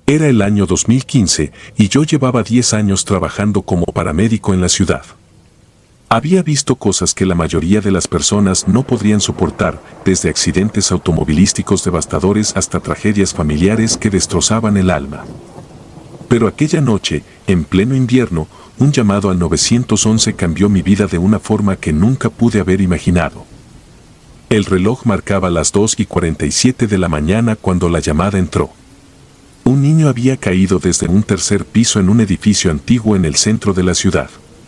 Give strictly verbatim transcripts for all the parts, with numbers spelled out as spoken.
Era el año dos mil quince y yo llevaba diez años trabajando como paramédico en la ciudad. Había visto cosas que la mayoría de las personas no podrían soportar, desde accidentes automovilísticos devastadores hasta tragedias familiares que destrozaban el alma. Pero aquella noche, en pleno invierno, un llamado al nueve once cambió mi vida de una forma que nunca pude haber imaginado. El reloj marcaba las dos y cuarenta y siete de la mañana cuando la llamada entró. Un niño había caído desde un tercer piso en un edificio antiguo en el centro de la ciudad.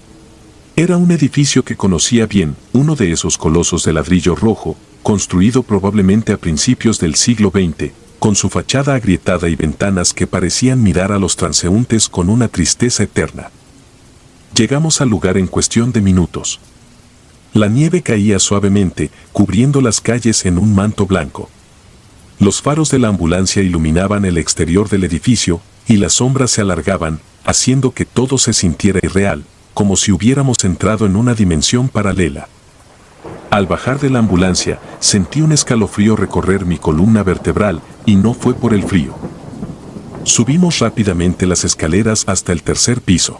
Era un edificio que conocía bien, uno de esos colosos de ladrillo rojo, construido probablemente a principios del siglo veinte, con su fachada agrietada y ventanas que parecían mirar a los transeúntes con una tristeza eterna. Llegamos al lugar en cuestión de minutos. La nieve caía suavemente, cubriendo las calles en un manto blanco. Los faros de la ambulancia iluminaban el exterior del edificio, y las sombras se alargaban, haciendo que todo se sintiera irreal, como si hubiéramos entrado en una dimensión paralela. Al bajar de la ambulancia, sentí un escalofrío recorrer mi columna vertebral, y no fue por el frío. Subimos rápidamente las escaleras hasta el tercer piso.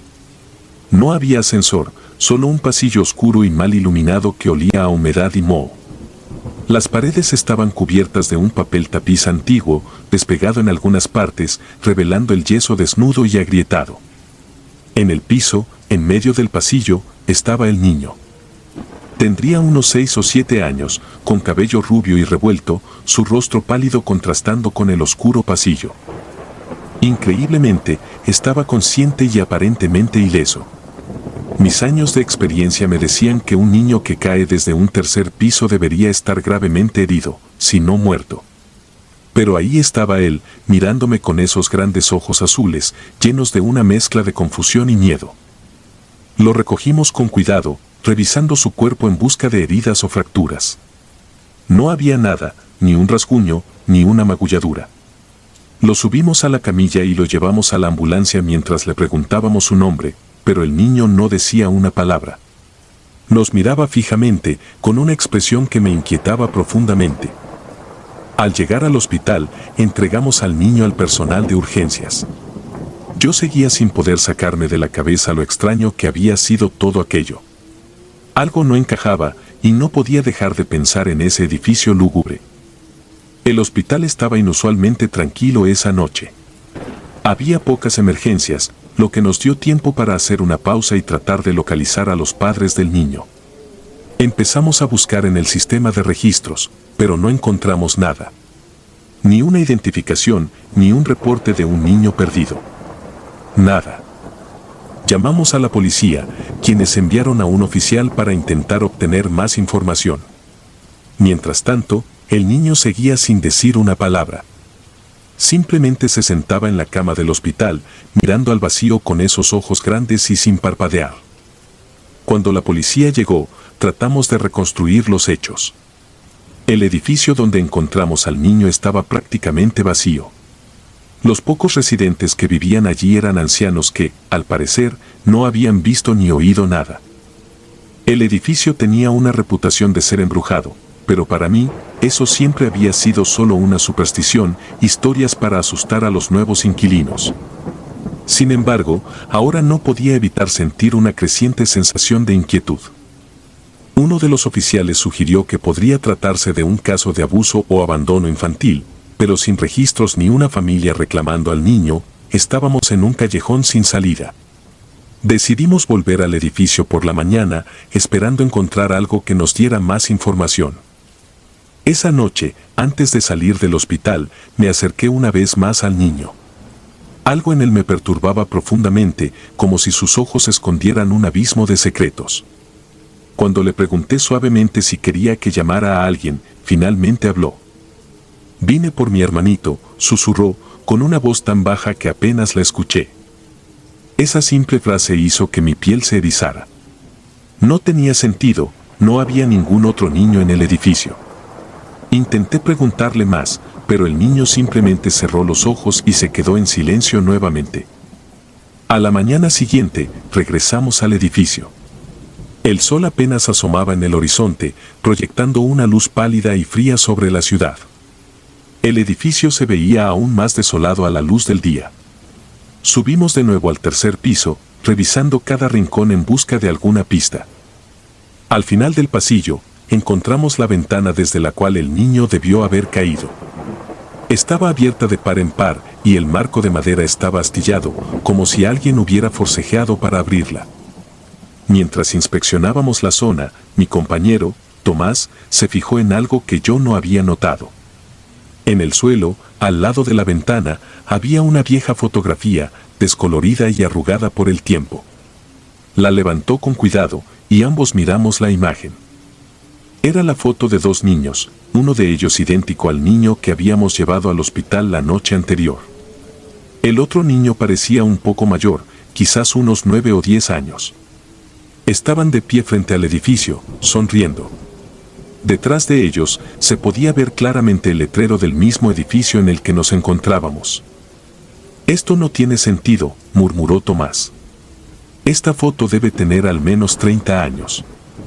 No había ascensor, solo un pasillo oscuro y mal iluminado que olía a humedad y moho. Las paredes estaban cubiertas de un papel tapiz antiguo, despegado en algunas partes, revelando el yeso desnudo y agrietado. En el piso, en medio del pasillo, estaba el niño. Tendría unos seis o siete años, con cabello rubio y revuelto, su rostro pálido contrastando con el oscuro pasillo. Increíblemente, estaba consciente y aparentemente ileso. Mis años de experiencia me decían que un niño que cae desde un tercer piso debería estar gravemente herido, si no muerto. Pero ahí estaba él, mirándome con esos grandes ojos azules, llenos de una mezcla de confusión y miedo. Lo recogimos con cuidado, revisando su cuerpo en busca de heridas o fracturas. No había nada, ni un rasguño, ni una magulladura. Lo subimos a la camilla y lo llevamos a la ambulancia mientras le preguntábamos su nombre, pero el niño no decía una palabra. Nos miraba fijamente, con una expresión que me inquietaba profundamente. Al llegar al hospital, entregamos al niño al personal de urgencias. Yo seguía sin poder sacarme de la cabeza lo extraño que había sido todo aquello. Algo no encajaba, y no podía dejar de pensar en ese edificio lúgubre. El hospital estaba inusualmente tranquilo esa noche. Había pocas emergencias, lo que nos dio tiempo para hacer una pausa y tratar de localizar a los padres del niño. Empezamos a buscar en el sistema de registros, pero no encontramos nada. Ni una identificación, ni un reporte de un niño perdido. Nada. Llamamos a la policía, quienes enviaron a un oficial para intentar obtener más información. Mientras tanto, el niño seguía sin decir una palabra. Simplemente se sentaba en la cama del hospital, mirando al vacío con esos ojos grandes y sin parpadear. Cuando la policía llegó, tratamos de reconstruir los hechos. El edificio donde encontramos al niño estaba prácticamente vacío. Los pocos residentes que vivían allí eran ancianos que, al parecer, no habían visto ni oído nada. El edificio tenía una reputación de ser embrujado, pero para mí, eso siempre había sido solo una superstición, historias para asustar a los nuevos inquilinos. Sin embargo, ahora no podía evitar sentir una creciente sensación de inquietud. Uno de los oficiales sugirió que podría tratarse de un caso de abuso o abandono infantil, pero sin registros ni una familia reclamando al niño, estábamos en un callejón sin salida. Decidimos volver al edificio por la mañana, esperando encontrar algo que nos diera más información. Esa noche, antes de salir del hospital, me acerqué una vez más al niño. Algo en él me perturbaba profundamente, como si sus ojos escondieran un abismo de secretos. Cuando le pregunté suavemente si quería que llamara a alguien, finalmente habló. «Vine por mi hermanito», susurró, con una voz tan baja que apenas la escuché. Esa simple frase hizo que mi piel se erizara. No tenía sentido, no había ningún otro niño en el edificio. Intenté preguntarle más, pero el niño simplemente cerró los ojos y se quedó en silencio nuevamente. A la mañana siguiente, regresamos al edificio. El sol apenas asomaba en el horizonte, proyectando una luz pálida y fría sobre la ciudad. El edificio se veía aún más desolado a la luz del día. Subimos de nuevo al tercer piso, revisando cada rincón en busca de alguna pista. Al final del pasillo, encontramos la ventana desde la cual el niño debió haber caído. Estaba abierta de par en par y el marco de madera estaba astillado, como si alguien hubiera forcejeado para abrirla. Mientras inspeccionábamos la zona, mi compañero, Tomás, se fijó en algo que yo no había notado. En el suelo, al lado de la ventana, había una vieja fotografía, descolorida y arrugada por el tiempo. La levantó con cuidado, y ambos miramos la imagen. Era la foto de dos niños, uno de ellos idéntico al niño que habíamos llevado al hospital la noche anterior. El otro niño parecía un poco mayor, quizás unos nueve o diez años. Estaban de pie frente al edificio, sonriendo. Detrás de ellos, se podía ver claramente el letrero del mismo edificio en el que nos encontrábamos. «Esto no tiene sentido», murmuró Tomás. «Esta foto debe tener al menos treinta años».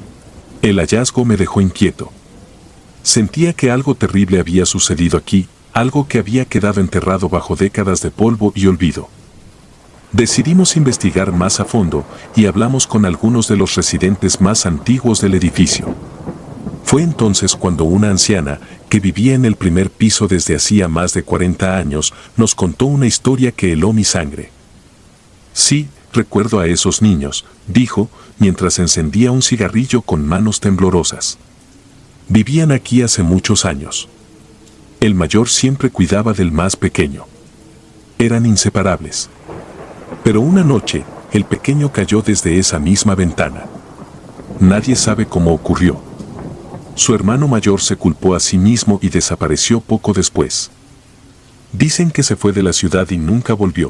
El hallazgo me dejó inquieto. Sentía que algo terrible había sucedido aquí, algo que había quedado enterrado bajo décadas de polvo y olvido. Decidimos investigar más a fondo y hablamos con algunos de los residentes más antiguos del edificio. Fue entonces cuando una anciana, que vivía en el primer piso desde hacía más de cuarenta años, nos contó una historia que heló mi sangre. «Sí, recuerdo a esos niños», dijo, mientras encendía un cigarrillo con manos temblorosas. «Vivían aquí hace muchos años. El mayor siempre cuidaba del más pequeño. Eran inseparables. Pero una noche, el pequeño cayó desde esa misma ventana. Nadie sabe cómo ocurrió. Su hermano mayor se culpó a sí mismo y desapareció poco después. Dicen que se fue de la ciudad y nunca volvió».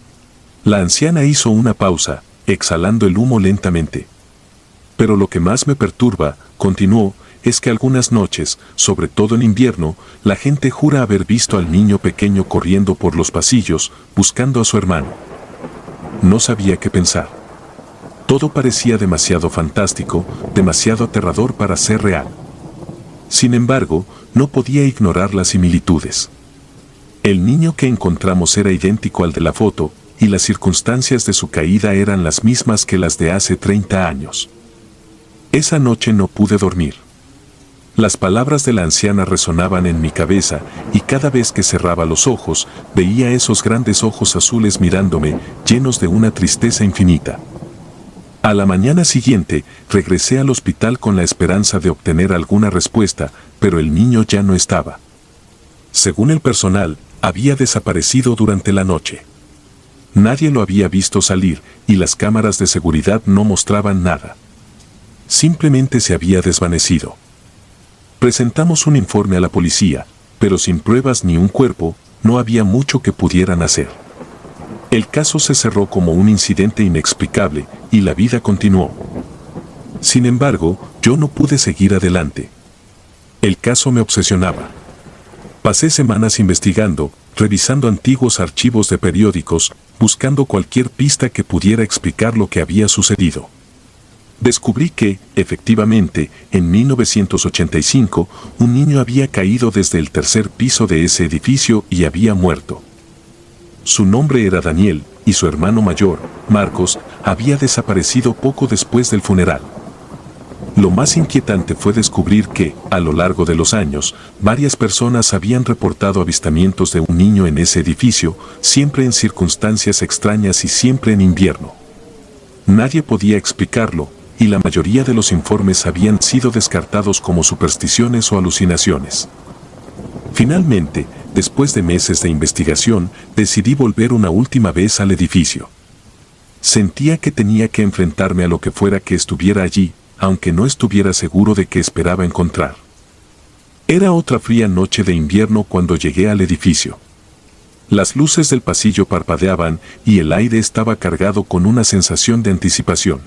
La anciana hizo una pausa, exhalando el humo lentamente. «Pero lo que más me perturba», continuó, «es que algunas noches, sobre todo en invierno, la gente jura haber visto al niño pequeño corriendo por los pasillos, buscando a su hermano». No sabía qué pensar. Todo parecía demasiado fantástico, demasiado aterrador para ser real. Sin embargo, no podía ignorar las similitudes. El niño que encontramos era idéntico al de la foto, y las circunstancias de su caída eran las mismas que las de hace treinta años. Esa noche no pude dormir. Las palabras de la anciana resonaban en mi cabeza, y cada vez que cerraba los ojos, veía esos grandes ojos azules mirándome, llenos de una tristeza infinita. A la mañana siguiente, regresé al hospital con la esperanza de obtener alguna respuesta, pero el niño ya no estaba. Según el personal, había desaparecido durante la noche. Nadie lo había visto salir, y las cámaras de seguridad no mostraban nada. Simplemente se había desvanecido. Presentamos un informe a la policía, pero sin pruebas ni un cuerpo, no había mucho que pudieran hacer. El caso se cerró como un incidente inexplicable, y la vida continuó. Sin embargo, yo no pude seguir adelante. El caso me obsesionaba. Pasé semanas investigando, revisando antiguos archivos de periódicos, buscando cualquier pista que pudiera explicar lo que había sucedido. Descubrí que, efectivamente, en mil novecientos ochenta y cinco, un niño había caído desde el tercer piso de ese edificio y había muerto. Su nombre era Daniel, y su hermano mayor, Marcos, había desaparecido poco después del funeral. Lo más inquietante fue descubrir que, a lo largo de los años, varias personas habían reportado avistamientos de un niño en ese edificio, siempre en circunstancias extrañas y siempre en invierno. Nadie podía explicarlo, y la mayoría de los informes habían sido descartados como supersticiones o alucinaciones. Finalmente, después de meses de investigación, decidí volver una última vez al edificio. Sentía que tenía que enfrentarme a lo que fuera que estuviera allí, aunque no estuviera seguro de qué esperaba encontrar. Era otra fría noche de invierno cuando llegué al edificio. Las luces del pasillo parpadeaban y el aire estaba cargado con una sensación de anticipación.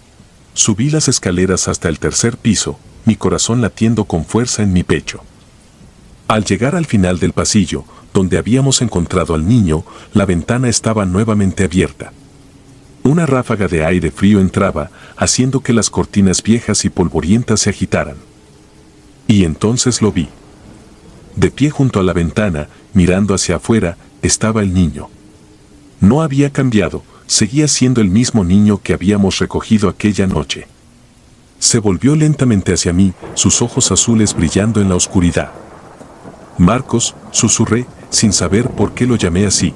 Subí las escaleras hasta el tercer piso, mi corazón latiendo con fuerza en mi pecho. Al llegar al final del pasillo, donde habíamos encontrado al niño, la ventana estaba nuevamente abierta. Una ráfaga de aire frío entraba, haciendo que las cortinas viejas y polvorientas se agitaran. Y entonces lo vi. De pie junto a la ventana, mirando hacia afuera, estaba el niño. No había cambiado, seguía siendo el mismo niño que habíamos recogido aquella noche. Se volvió lentamente hacia mí, sus ojos azules brillando en la oscuridad. Marcos, susurré, sin saber por qué lo llamé así.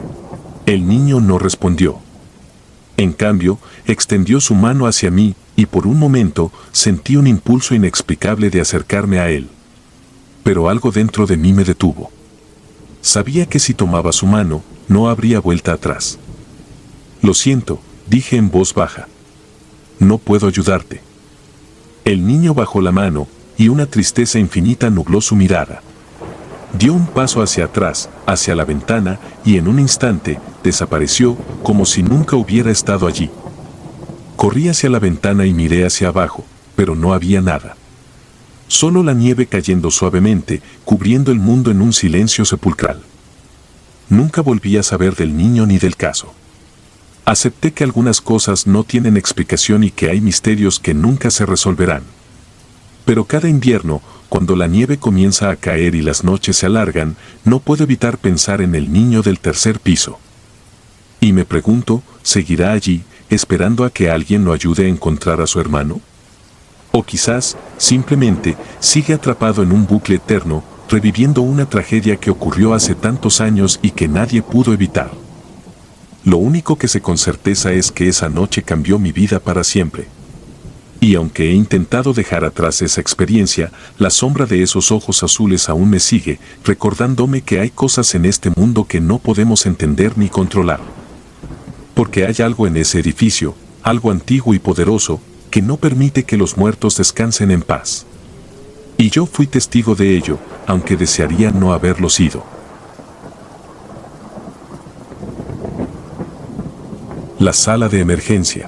El niño no respondió. En cambio, extendió su mano hacia mí, y por un momento sentí un impulso inexplicable de acercarme a él. Pero algo dentro de mí me detuvo. Sabía que si tomaba su mano, no habría vuelta atrás. Lo siento, dije en voz baja. No puedo ayudarte. El niño bajó la mano, y una tristeza infinita nubló su mirada. Dio un paso hacia atrás, hacia la ventana, y en un instante, desapareció, como si nunca hubiera estado allí. Corrí hacia la ventana y miré hacia abajo, pero no había nada. Solo la nieve cayendo suavemente, cubriendo el mundo en un silencio sepulcral. Nunca volví a saber del niño ni del caso. Acepté que algunas cosas no tienen explicación y que hay misterios que nunca se resolverán. Pero cada invierno, cuando la nieve comienza a caer y las noches se alargan, no puedo evitar pensar en el niño del tercer piso. Y me pregunto, ¿seguirá allí, esperando a que alguien lo ayude a encontrar a su hermano? O quizás, simplemente, sigue atrapado en un bucle eterno, reviviendo una tragedia que ocurrió hace tantos años y que nadie pudo evitar. Lo único que sé con certeza es que esa noche cambió mi vida para siempre. Y aunque he intentado dejar atrás esa experiencia, la sombra de esos ojos azules aún me sigue, recordándome que hay cosas en este mundo que no podemos entender ni controlar. Porque hay algo en ese edificio, algo antiguo y poderoso, que no permite que los muertos descansen en paz. Y yo fui testigo de ello, aunque desearía no haberlo sido. La sala de emergencia.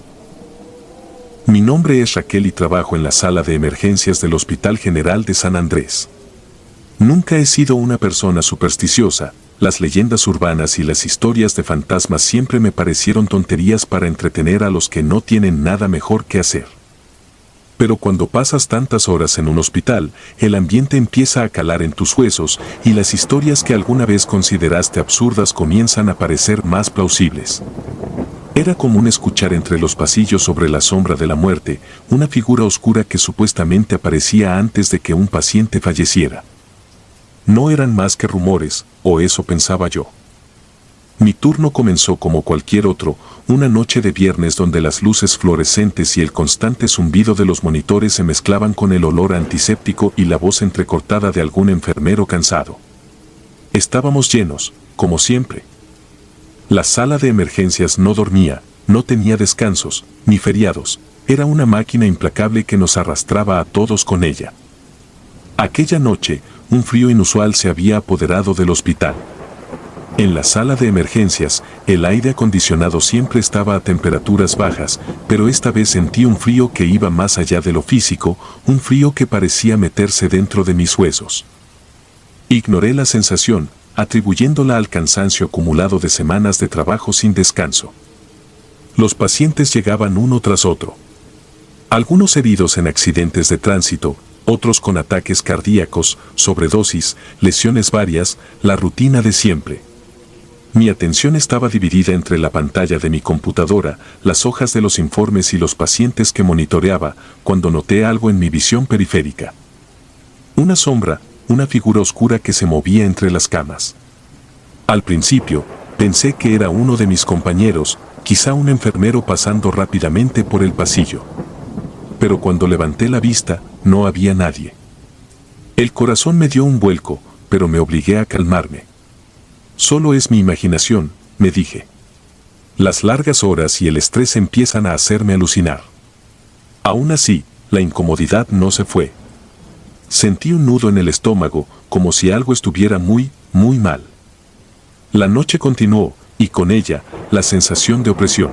Mi nombre es Raquel y trabajo en la sala de emergencias del Hospital General de San Andrés. Nunca he sido una persona supersticiosa, las leyendas urbanas y las historias de fantasmas siempre me parecieron tonterías para entretener a los que no tienen nada mejor que hacer. Pero cuando pasas tantas horas en un hospital, el ambiente empieza a calar en tus huesos y las historias que alguna vez consideraste absurdas comienzan a parecer más plausibles. Era común escuchar entre los pasillos sobre la sombra de la muerte, una figura oscura que supuestamente aparecía antes de que un paciente falleciera. No eran más que rumores, o eso pensaba yo. Mi turno comenzó como cualquier otro, una noche de viernes donde las luces fluorescentes y el constante zumbido de los monitores se mezclaban con el olor antiséptico y la voz entrecortada de algún enfermero cansado. Estábamos llenos, como siempre. La sala de emergencias no dormía, no tenía descansos, ni feriados, era una máquina implacable que nos arrastraba a todos con ella. Aquella noche, un frío inusual se había apoderado del hospital. En la sala de emergencias, el aire acondicionado siempre estaba a temperaturas bajas, pero esta vez sentí un frío que iba más allá de lo físico, un frío que parecía meterse dentro de mis huesos. Ignoré la sensación, atribuyéndola al cansancio acumulado de semanas de trabajo sin descanso. Los pacientes llegaban uno tras otro. Algunos heridos en accidentes de tránsito, otros con ataques cardíacos, sobredosis, lesiones varias, la rutina de siempre. Mi atención estaba dividida entre la pantalla de mi computadora, las hojas de los informes y los pacientes que monitoreaba, cuando noté algo en mi visión periférica. Una sombra, una figura oscura que se movía entre las camas. Al principio, pensé que era uno de mis compañeros, quizá un enfermero pasando rápidamente por el pasillo. Pero cuando levanté la vista, no había nadie. El corazón me dio un vuelco, pero me obligué a calmarme. Solo es mi imaginación, me dije. Las largas horas y el estrés empiezan a hacerme alucinar. Aún así, la incomodidad no se fue. Sentí un nudo en el estómago, como si algo estuviera muy, muy mal. La noche continuó, y con ella, la sensación de opresión.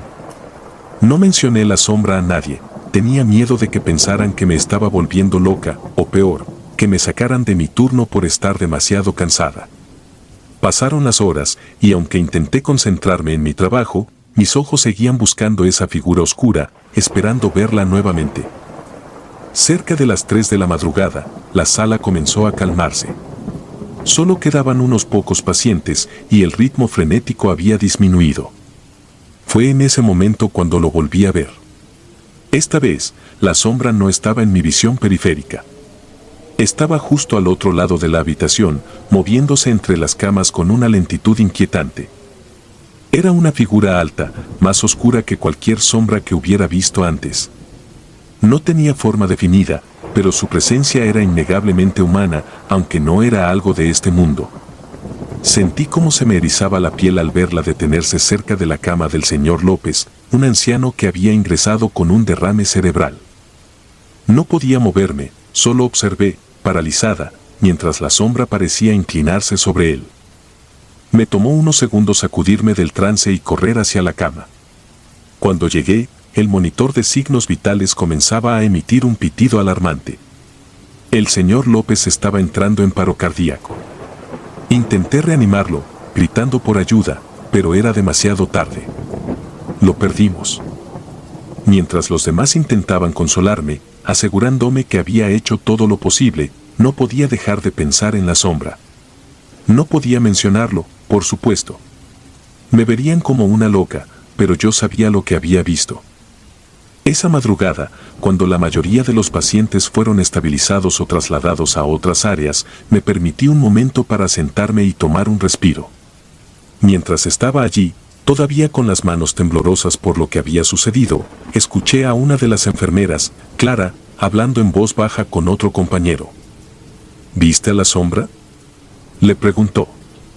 No mencioné la sombra a nadie, tenía miedo de que pensaran que me estaba volviendo loca, o peor, que me sacaran de mi turno por estar demasiado cansada. Pasaron las horas, y aunque intenté concentrarme en mi trabajo, mis ojos seguían buscando esa figura oscura, esperando verla nuevamente. Cerca de las tres de la madrugada, la sala comenzó a calmarse. Solo quedaban unos pocos pacientes y el ritmo frenético había disminuido. Fue en ese momento cuando lo volví a ver. Esta vez, la sombra no estaba en mi visión periférica. Estaba justo al otro lado de la habitación, moviéndose entre las camas con una lentitud inquietante. Era una figura alta, más oscura que cualquier sombra que hubiera visto antes. No tenía forma definida, pero su presencia era innegablemente humana, aunque no era algo de este mundo. Sentí cómo se me erizaba la piel al verla detenerse cerca de la cama del señor López, un anciano que había ingresado con un derrame cerebral. No podía moverme, solo observé, paralizada, mientras la sombra parecía inclinarse sobre él. Me tomó unos segundos sacudirme del trance y correr hacia la cama. Cuando llegué, el monitor de signos vitales comenzaba a emitir un pitido alarmante. El señor López estaba entrando en paro cardíaco. Intenté reanimarlo, gritando por ayuda, pero era demasiado tarde. Lo perdimos. Mientras los demás intentaban consolarme, asegurándome que había hecho todo lo posible, no podía dejar de pensar en la sombra. No podía mencionarlo, por supuesto. Me verían como una loca, pero yo sabía lo que había visto. Esa madrugada, cuando la mayoría de los pacientes fueron estabilizados o trasladados a otras áreas, me permití un momento para sentarme y tomar un respiro. Mientras estaba allí, todavía con las manos temblorosas por lo que había sucedido, escuché a una de las enfermeras, Clara, hablando en voz baja con otro compañero. ¿Viste a la sombra?, le preguntó.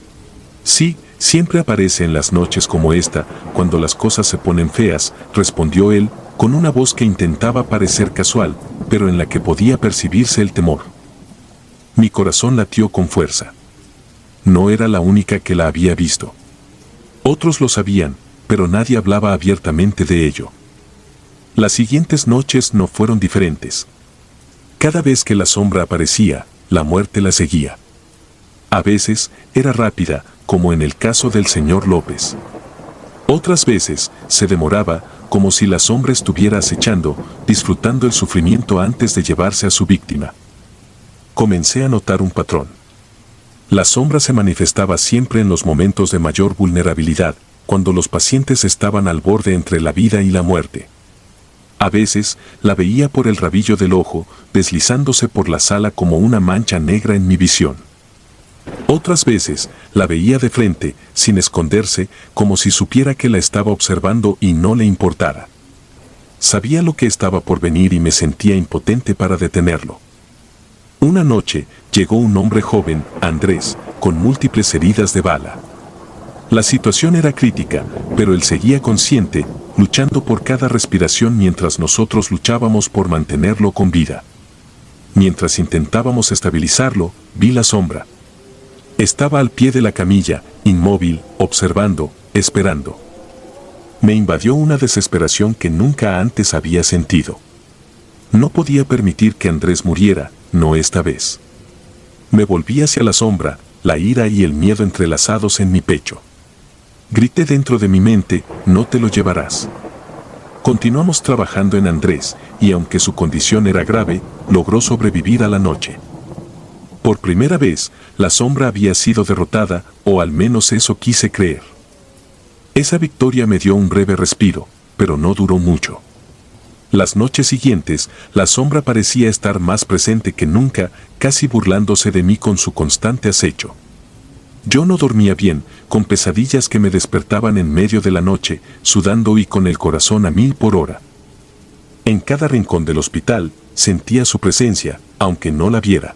Sí, siempre aparece en las noches como esta, cuando las cosas se ponen feas, respondió él, con una voz que intentaba parecer casual, pero en la que podía percibirse el temor. Mi corazón latió con fuerza. No era la única que la había visto. Otros lo sabían, pero nadie hablaba abiertamente de ello. Las siguientes noches no fueron diferentes. Cada vez que la sombra aparecía, la muerte la seguía. A veces, era rápida, como en el caso del señor López. Otras veces, se demoraba, como si la sombra estuviera acechando, disfrutando el sufrimiento antes de llevarse a su víctima. Comencé a notar un patrón. La sombra se manifestaba siempre en los momentos de mayor vulnerabilidad, cuando los pacientes estaban al borde entre la vida y la muerte. A veces, la veía por el rabillo del ojo, deslizándose por la sala como una mancha negra en mi visión. Otras veces, la veía de frente, sin esconderse, como si supiera que la estaba observando y no le importara. Sabía lo que estaba por venir y me sentía impotente para detenerlo. Una noche, llegó un hombre joven, Andrés, con múltiples heridas de bala. La situación era crítica, pero él seguía consciente, luchando por cada respiración mientras nosotros luchábamos por mantenerlo con vida. Mientras intentábamos estabilizarlo, vi la sombra. Estaba al pie de la camilla, inmóvil, observando, esperando. Me invadió una desesperación que nunca antes había sentido. No podía permitir que Andrés muriera, no esta vez. Me volví hacia la sombra, la ira y el miedo entrelazados en mi pecho. Grité dentro de mi mente, no te lo llevarás. Continuamos trabajando en Andrés, y aunque su condición era grave, logró sobrevivir a la noche. Por primera vez, la sombra había sido derrotada, o al menos eso quise creer. Esa victoria me dio un breve respiro, pero no duró mucho. Las noches siguientes, la sombra parecía estar más presente que nunca, casi burlándose de mí con su constante acecho. Yo no dormía bien, con pesadillas que me despertaban en medio de la noche, sudando y con el corazón a mil por hora. En cada rincón del hospital, sentía su presencia, aunque no la viera.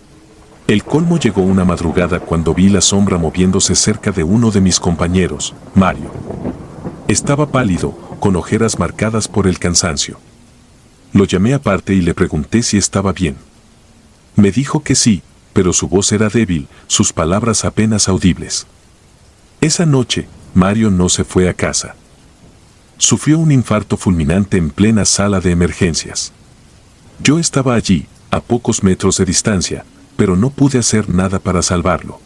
El colmo llegó una madrugada cuando vi la sombra moviéndose cerca de uno de mis compañeros, Mario. Estaba pálido, con ojeras marcadas por el cansancio. Lo llamé aparte y le pregunté si estaba bien. Me dijo que sí, pero su voz era débil, sus palabras apenas audibles. Esa noche, Mario no se fue a casa. Sufrió un infarto fulminante en plena sala de emergencias. Yo estaba allí, a pocos metros de distancia, pero no pude hacer nada para salvarlo.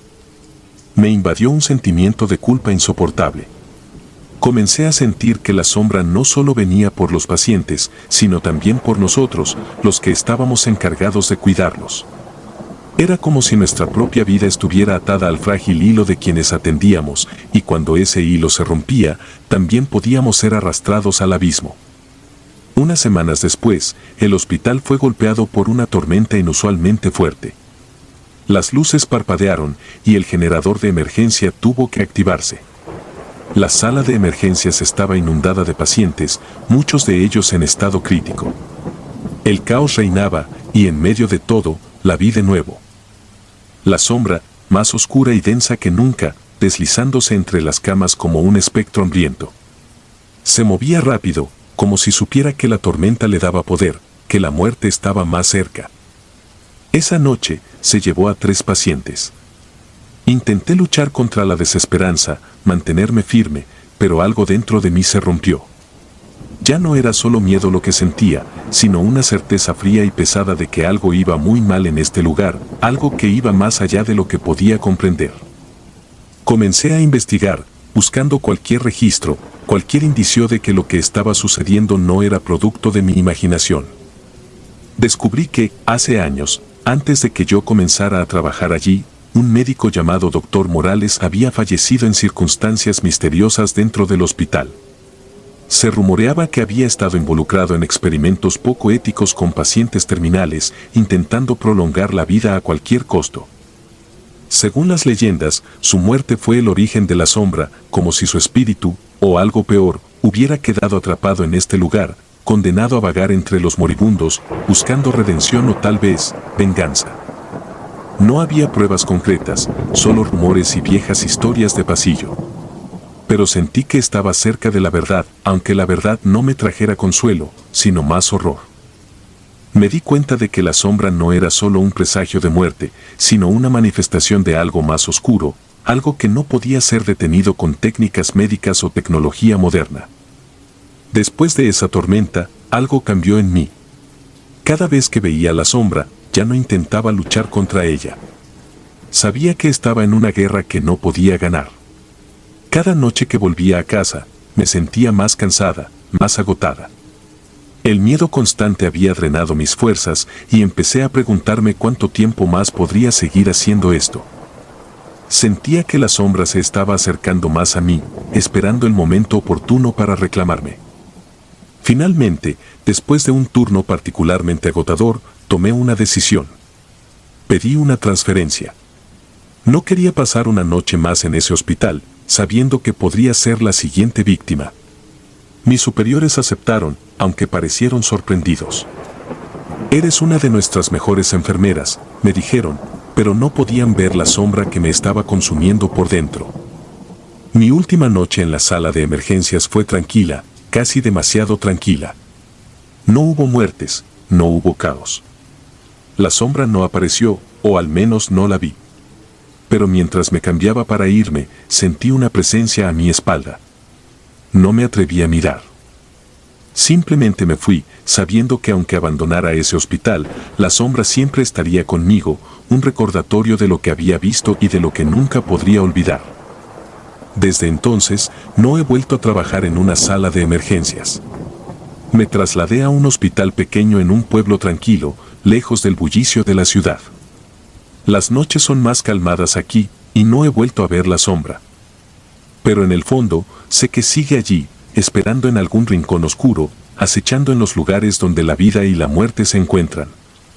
Me invadió un sentimiento de culpa insoportable. Comencé a sentir que la sombra no solo venía por los pacientes, sino también por nosotros, los que estábamos encargados de cuidarlos. Era como si nuestra propia vida estuviera atada al frágil hilo de quienes atendíamos, y cuando ese hilo se rompía, también podíamos ser arrastrados al abismo. Unas semanas después, el hospital fue golpeado por una tormenta inusualmente fuerte. Las luces parpadearon y el generador de emergencia tuvo que activarse. La sala de emergencias estaba inundada de pacientes, muchos de ellos en estado crítico. El caos reinaba y en medio de todo, la vi de nuevo. La sombra, más oscura y densa que nunca, deslizándose entre las camas como un espectro hambriento. Se movía rápido, como si supiera que la tormenta le daba poder, que la muerte estaba más cerca. Esa noche se llevó a tres pacientes. Intenté luchar contra la desesperanza, mantenerme firme, pero algo dentro de mí se rompió. Ya no era solo miedo lo que sentía, sino una certeza fría y pesada de que algo iba muy mal en este lugar, algo que iba más allá de lo que podía comprender. Comencé a investigar, buscando cualquier registro, cualquier indicio de que lo que estaba sucediendo no era producto de mi imaginación. Descubrí que, hace años, antes de que yo comenzara a trabajar allí, un médico llamado doctor Morales había fallecido en circunstancias misteriosas dentro del hospital. Se rumoreaba que había estado involucrado en experimentos poco éticos con pacientes terminales, intentando prolongar la vida a cualquier costo. Según las leyendas, su muerte fue el origen de la sombra, como si su espíritu, o algo peor, hubiera quedado atrapado en este lugar, condenado a vagar entre los moribundos, buscando redención o tal vez, venganza. No había pruebas concretas, solo rumores y viejas historias de pasillo. Pero sentí que estaba cerca de la verdad, aunque la verdad no me trajera consuelo, sino más horror. Me di cuenta de que la sombra no era solo un presagio de muerte, sino una manifestación de algo más oscuro, algo que no podía ser detenido con técnicas médicas o tecnología moderna. Después de esa tormenta, algo cambió en mí. Cada vez que veía la sombra, ya no intentaba luchar contra ella. Sabía que estaba en una guerra que no podía ganar. Cada noche que volvía a casa, me sentía más cansada, más agotada. El miedo constante había drenado mis fuerzas y empecé a preguntarme cuánto tiempo más podría seguir haciendo esto. Sentía que la sombra se estaba acercando más a mí, esperando el momento oportuno para reclamarme. Finalmente, después de un turno particularmente agotador, tomé una decisión. Pedí una transferencia. No quería pasar una noche más en ese hospital, sabiendo que podría ser la siguiente víctima. Mis superiores aceptaron, aunque parecieron sorprendidos. «Eres una de nuestras mejores enfermeras», me dijeron, pero no podían ver la sombra que me estaba consumiendo por dentro. Mi última noche en la sala de emergencias fue tranquila, casi demasiado tranquila. No hubo muertes, no hubo caos. La sombra no apareció, o al menos no la vi. Pero mientras me cambiaba para irme, sentí una presencia a mi espalda. No me atreví a mirar. Simplemente me fui, sabiendo que aunque abandonara ese hospital, la sombra siempre estaría conmigo, un recordatorio de lo que había visto y de lo que nunca podría olvidar. Desde entonces, no he vuelto a trabajar en una sala de emergencias. Me trasladé a un hospital pequeño en un pueblo tranquilo, lejos del bullicio de la ciudad. Las noches son más calmadas aquí, y no he vuelto a ver la sombra. Pero en el fondo, sé que sigue allí, esperando en algún rincón oscuro, acechando en los lugares donde la vida y la muerte se encuentran.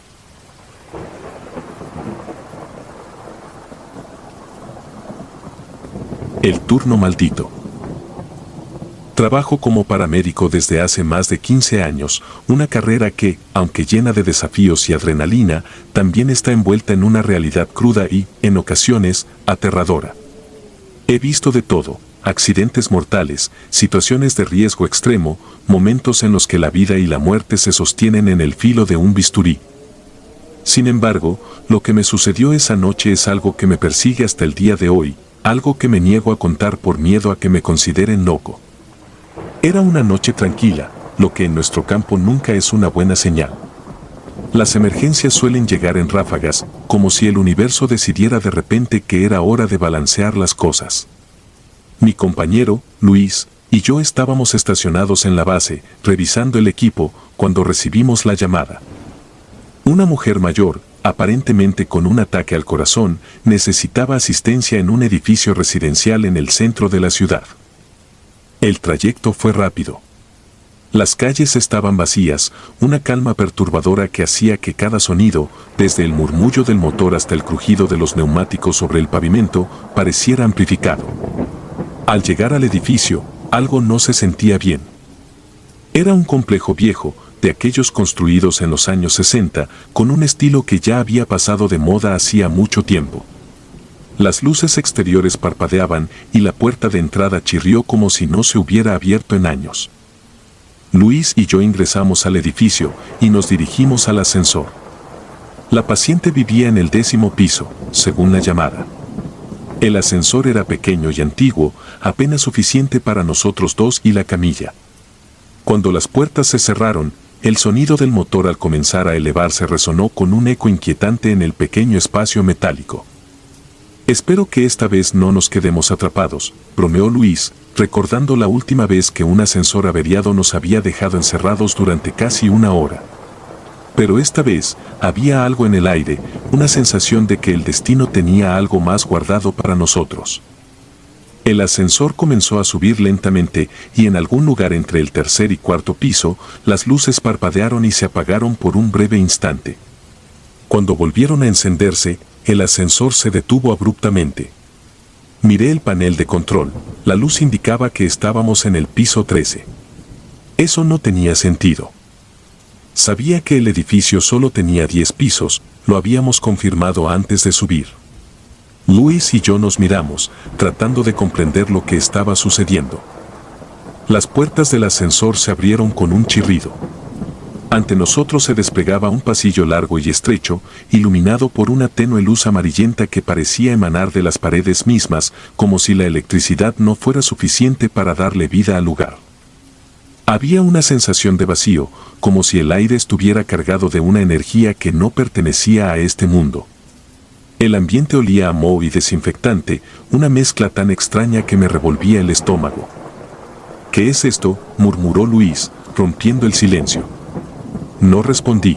El turno maldito. Trabajo como paramédico desde hace más de quince años, una carrera que, aunque llena de desafíos y adrenalina, también está envuelta en una realidad cruda y, en ocasiones, aterradora. He visto de todo, accidentes mortales, situaciones de riesgo extremo, momentos en los que la vida y la muerte se sostienen en el filo de un bisturí. Sin embargo, lo que me sucedió esa noche es algo que me persigue hasta el día de hoy, algo que me niego a contar por miedo a que me consideren loco. Era una noche tranquila, lo que en nuestro campo nunca es una buena señal. Las emergencias suelen llegar en ráfagas, como si el universo decidiera de repente que era hora de balancear las cosas. Mi compañero, Luis, y yo estábamos estacionados en la base, revisando el equipo, cuando recibimos la llamada. Una mujer mayor, aparentemente con un ataque al corazón, necesitaba asistencia en un edificio residencial en el centro de la ciudad. El trayecto fue rápido. Las calles estaban vacías, una calma perturbadora que hacía que cada sonido, desde el murmullo del motor hasta el crujido de los neumáticos sobre el pavimento, pareciera amplificado. Al llegar al edificio, algo no se sentía bien. Era un complejo viejo, de aquellos construidos en los años sesenta, con un estilo que ya había pasado de moda hacía mucho tiempo. Las luces exteriores parpadeaban y la puerta de entrada chirrió como si no se hubiera abierto en años. Luis y yo ingresamos al edificio y nos dirigimos al ascensor. La paciente vivía en el décimo piso, según la llamada. El ascensor era pequeño y antiguo, apenas suficiente para nosotros dos y la camilla. Cuando las puertas se cerraron, el sonido del motor al comenzar a elevarse resonó con un eco inquietante en el pequeño espacio metálico. «Espero que esta vez no nos quedemos atrapados», bromeó Luis, recordando la última vez que un ascensor averiado nos había dejado encerrados durante casi una hora. Pero esta vez había algo en el aire, una sensación de que el destino tenía algo más guardado para nosotros. El ascensor comenzó a subir lentamente y en algún lugar entre el tercer y cuarto piso, las luces parpadearon y se apagaron por un breve instante. Cuando volvieron a encenderse, el ascensor se detuvo abruptamente. Miré el panel de control, la luz indicaba que estábamos en el piso trece. Eso no tenía sentido. Sabía que el edificio solo tenía diez pisos, lo habíamos confirmado antes de subir. Luis y yo nos miramos, tratando de comprender lo que estaba sucediendo. Las puertas del ascensor se abrieron con un chirrido. Ante nosotros se desplegaba un pasillo largo y estrecho, iluminado por una tenue luz amarillenta que parecía emanar de las paredes mismas, como si la electricidad no fuera suficiente para darle vida al lugar. Había una sensación de vacío, como si el aire estuviera cargado de una energía que no pertenecía a este mundo. El ambiente olía a moho y desinfectante, una mezcla tan extraña que me revolvía el estómago. «¿Qué es esto?», murmuró Luis, rompiendo el silencio. No respondí.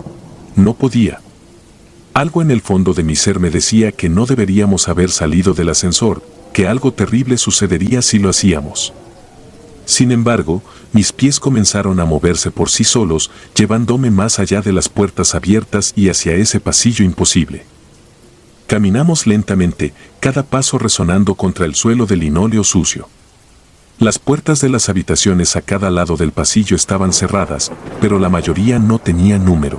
No podía. Algo en el fondo de mi ser me decía que no deberíamos haber salido del ascensor, que algo terrible sucedería si lo hacíamos. Sin embargo, mis pies comenzaron a moverse por sí solos, llevándome más allá de las puertas abiertas y hacia ese pasillo imposible. Caminamos lentamente, cada paso resonando contra el suelo de linóleo sucio. Las puertas de las habitaciones a cada lado del pasillo estaban cerradas, pero la mayoría no tenían número.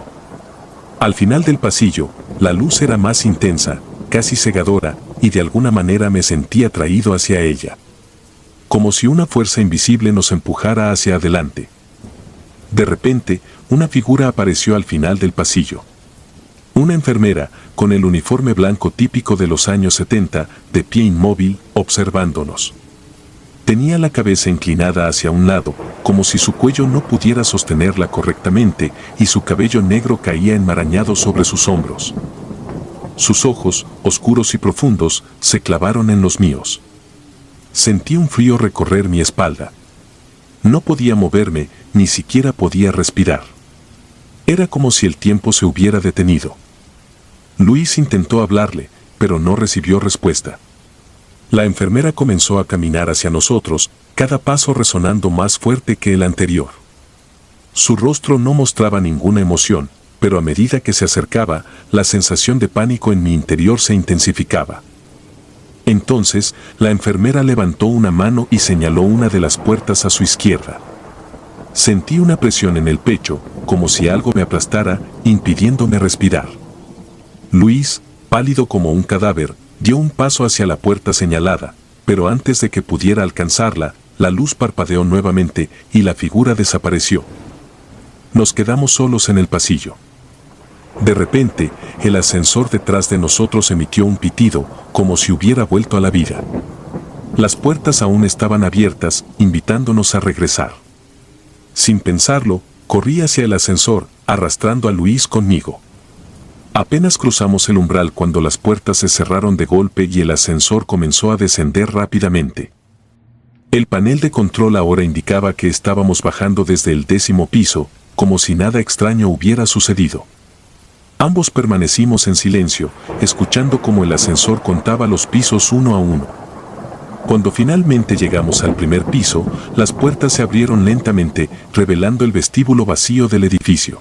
Al final del pasillo, la luz era más intensa, casi cegadora, y de alguna manera me sentí atraído hacia ella. Como si una fuerza invisible nos empujara hacia adelante. De repente, una figura apareció al final del pasillo. Una enfermera, con el uniforme blanco típico de los años setenta, de pie inmóvil, observándonos. Tenía la cabeza inclinada hacia un lado, como si su cuello no pudiera sostenerla correctamente, y su cabello negro caía enmarañado sobre sus hombros. Sus ojos, oscuros y profundos, se clavaron en los míos. Sentí un frío recorrer mi espalda. No podía moverme, ni siquiera podía respirar. Era como si el tiempo se hubiera detenido. Luis intentó hablarle, pero no recibió respuesta. La enfermera comenzó a caminar hacia nosotros, cada paso resonando más fuerte que el anterior. Su rostro no mostraba ninguna emoción, pero a medida que se acercaba, la sensación de pánico en mi interior se intensificaba. Entonces, la enfermera levantó una mano y señaló una de las puertas a su izquierda. Sentí una presión en el pecho, como si algo me aplastara, impidiéndome respirar. Luis, pálido como un cadáver, dio un paso hacia la puerta señalada, pero antes de que pudiera alcanzarla, la luz parpadeó nuevamente y la figura desapareció. Nos quedamos solos en el pasillo. De repente, el ascensor detrás de nosotros emitió un pitido, como si hubiera vuelto a la vida. Las puertas aún estaban abiertas, invitándonos a regresar. Sin pensarlo, corrí hacia el ascensor, arrastrando a Luis conmigo. Apenas cruzamos el umbral cuando las puertas se cerraron de golpe y el ascensor comenzó a descender rápidamente. El panel de control ahora indicaba que estábamos bajando desde el décimo piso, como si nada extraño hubiera sucedido. Ambos permanecimos en silencio, escuchando cómo el ascensor contaba los pisos uno a uno. Cuando finalmente llegamos al primer piso, las puertas se abrieron lentamente, revelando el vestíbulo vacío del edificio.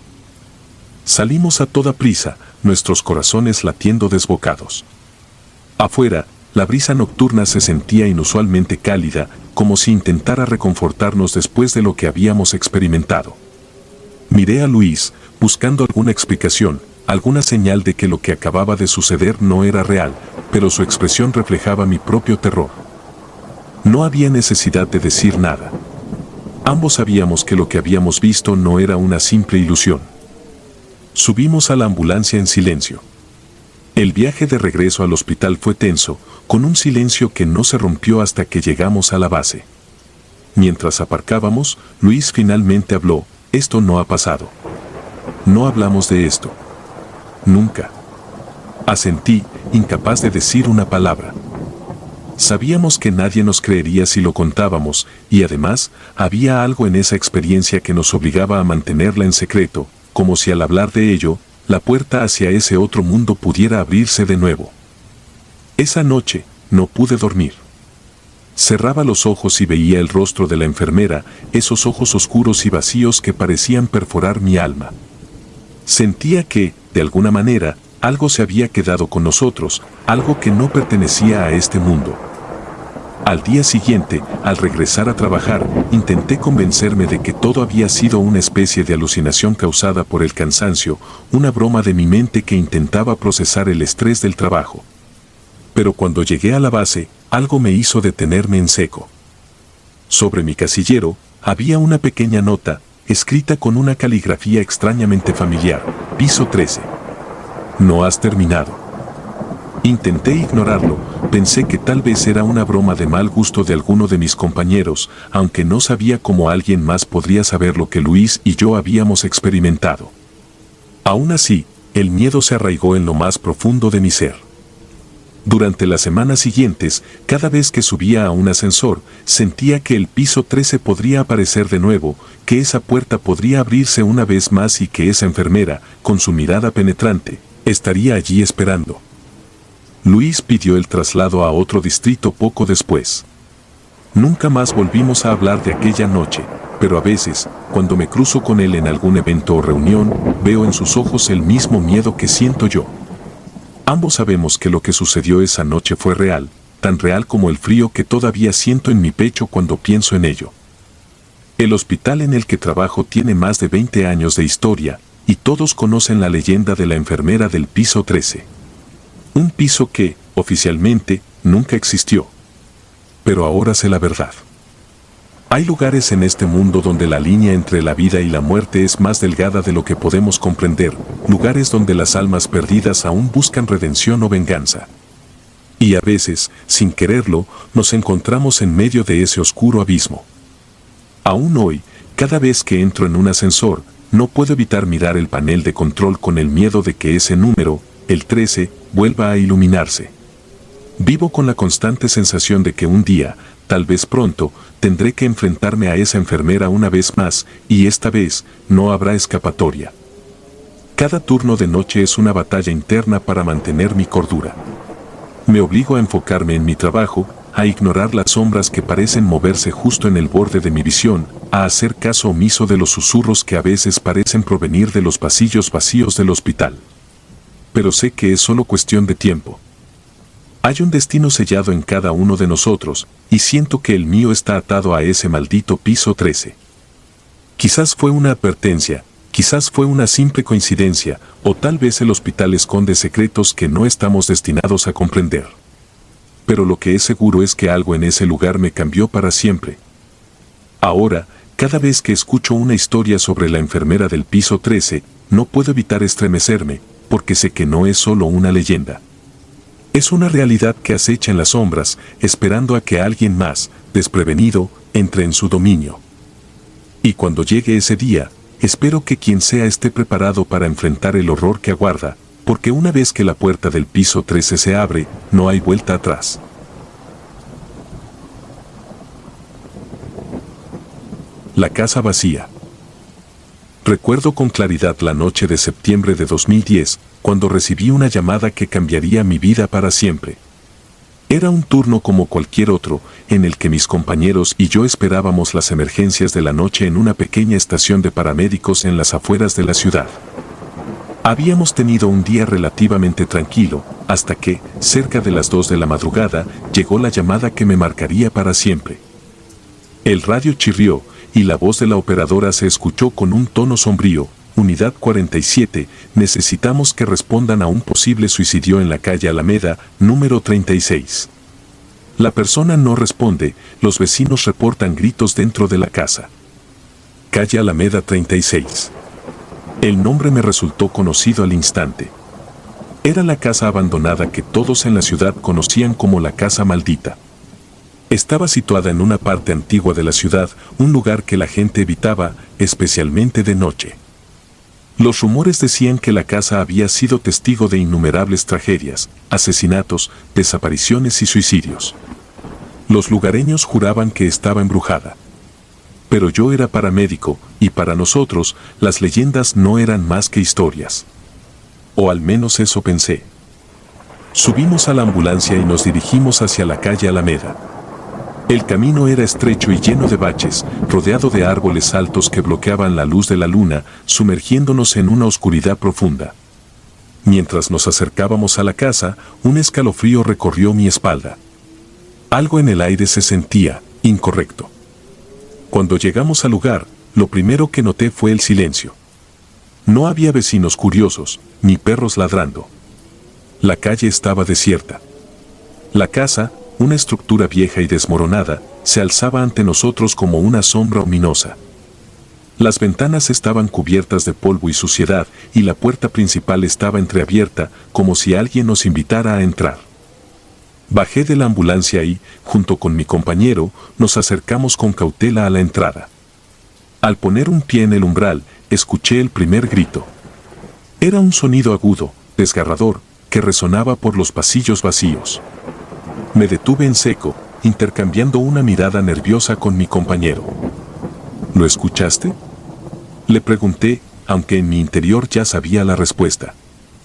Salimos a toda prisa, nuestros corazones latiendo desbocados. Afuera, la brisa nocturna se sentía inusualmente cálida, como si intentara reconfortarnos después de lo que habíamos experimentado. Miré a Luis, buscando alguna explicación, alguna señal de que lo que acababa de suceder no era real, pero su expresión reflejaba mi propio terror. No había necesidad de decir nada. Ambos sabíamos que lo que habíamos visto no era una simple ilusión. Subimos a la ambulancia en silencio. El viaje de regreso al hospital fue tenso, con un silencio que no se rompió hasta que llegamos a la base. Mientras aparcábamos, Luis finalmente habló: esto no ha pasado. No hablamos de esto. Nunca. Asentí, incapaz de decir una palabra. Sabíamos que nadie nos creería si lo contábamos, y además, había algo en esa experiencia que nos obligaba a mantenerla en secreto, como si al hablar de ello, la puerta hacia ese otro mundo pudiera abrirse de nuevo. Esa noche, no pude dormir. Cerraba los ojos y veía el rostro de la enfermera, esos ojos oscuros y vacíos que parecían perforar mi alma. Sentía que, de alguna manera, algo se había quedado con nosotros, algo que no pertenecía a este mundo. Al día siguiente, al regresar a trabajar, intenté convencerme de que todo había sido una especie de alucinación causada por el cansancio, una broma de mi mente que intentaba procesar el estrés del trabajo. Pero cuando llegué a la base, algo me hizo detenerme en seco. Sobre mi casillero, había una pequeña nota, escrita con una caligrafía extrañamente familiar: piso trece. No has terminado. Intenté ignorarlo, pensé que tal vez era una broma de mal gusto de alguno de mis compañeros, aunque no sabía cómo alguien más podría saber lo que Luis y yo habíamos experimentado. Aún así, el miedo se arraigó en lo más profundo de mi ser. Durante las semanas siguientes, cada vez que subía a un ascensor, sentía que el piso trece podría aparecer de nuevo, que esa puerta podría abrirse una vez más y que esa enfermera, con su mirada penetrante, estaría allí esperando. Luis pidió el traslado a otro distrito poco después. Nunca más volvimos a hablar de aquella noche, pero a veces, cuando me cruzo con él en algún evento o reunión, veo en sus ojos el mismo miedo que siento yo. Ambos sabemos que lo que sucedió esa noche fue real, tan real como el frío que todavía siento en mi pecho cuando pienso en ello. El hospital en el que trabajo tiene más de veinte años de historia, y todos conocen la leyenda de la enfermera del piso trece. Un piso que, oficialmente, nunca existió. Pero ahora sé la verdad. Hay lugares en este mundo donde la línea entre la vida y la muerte es más delgada de lo que podemos comprender, lugares donde las almas perdidas aún buscan redención o venganza. Y a veces, sin quererlo, nos encontramos en medio de ese oscuro abismo. Aún hoy, cada vez que entro en un ascensor, no puedo evitar mirar el panel de control con el miedo de que ese número, el trece, vuelva a iluminarse. Vivo con la constante sensación de que un día, tal vez pronto, tendré que enfrentarme a esa enfermera una vez más, y esta vez, no habrá escapatoria. Cada turno de noche es una batalla interna para mantener mi cordura. Me obligo a enfocarme en mi trabajo, a ignorar las sombras que parecen moverse justo en el borde de mi visión, a hacer caso omiso de los susurros que a veces parecen provenir de los pasillos vacíos del hospital. Pero sé que es solo cuestión de tiempo. Hay un destino sellado en cada uno de nosotros, y siento que el mío está atado a ese maldito piso trece. Quizás fue una advertencia, quizás fue una simple coincidencia, o tal vez el hospital esconde secretos que no estamos destinados a comprender. Pero lo que es seguro es que algo en ese lugar me cambió para siempre. Ahora, cada vez que escucho una historia sobre la enfermera del piso trece, no puedo evitar estremecerme, porque sé que no es solo una leyenda. Es una realidad que acecha en las sombras, esperando a que alguien más, desprevenido, entre en su dominio. Y cuando llegue ese día, espero que quien sea esté preparado para enfrentar el horror que aguarda, porque una vez que la puerta del piso trece se abre, no hay vuelta atrás. La casa vacía. Recuerdo con claridad la noche de septiembre de dos mil diez, cuando recibí una llamada que cambiaría mi vida para siempre. Era un turno como cualquier otro, en el que mis compañeros y yo esperábamos las emergencias de la noche en una pequeña estación de paramédicos en las afueras de la ciudad. Habíamos tenido un día relativamente tranquilo, hasta que, cerca de las dos de la madrugada, llegó la llamada que me marcaría para siempre. El radio chirrió, y la voz de la operadora se escuchó con un tono sombrío. Unidad cuarenta y siete, necesitamos que respondan a un posible suicidio en la calle Alameda, número treinta y seis. La persona no responde, los vecinos reportan gritos dentro de la casa. Calle Alameda treinta y seis. El nombre me resultó conocido al instante. Era la casa abandonada que todos en la ciudad conocían como la Casa Maldita. Estaba situada en una parte antigua de la ciudad, un lugar que la gente evitaba, especialmente de noche. Los rumores decían que la casa había sido testigo de innumerables tragedias, asesinatos, desapariciones y suicidios. Los lugareños juraban que estaba embrujada. Pero yo era paramédico, y para nosotros, las leyendas no eran más que historias. O al menos eso pensé. Subimos a la ambulancia y nos dirigimos hacia la calle Alameda. El camino era estrecho y lleno de baches, rodeado de árboles altos que bloqueaban la luz de la luna, sumergiéndonos en una oscuridad profunda. Mientras nos acercábamos a la casa, un escalofrío recorrió mi espalda. Algo en el aire se sentía incorrecto. Cuando llegamos al lugar, lo primero que noté fue el silencio. No había vecinos curiosos, ni perros ladrando. La calle estaba desierta. La casa, una estructura vieja y desmoronada, se alzaba ante nosotros como una sombra ominosa. Las ventanas estaban cubiertas de polvo y suciedad, y la puerta principal estaba entreabierta, como si alguien nos invitara a entrar. Bajé de la ambulancia y, junto con mi compañero, nos acercamos con cautela a la entrada. Al poner un pie en el umbral, escuché el primer grito. Era un sonido agudo, desgarrador, que resonaba por los pasillos vacíos. Me detuve en seco, intercambiando una mirada nerviosa con mi compañero. ¿Lo escuchaste?, le pregunté, aunque en mi interior ya sabía la respuesta.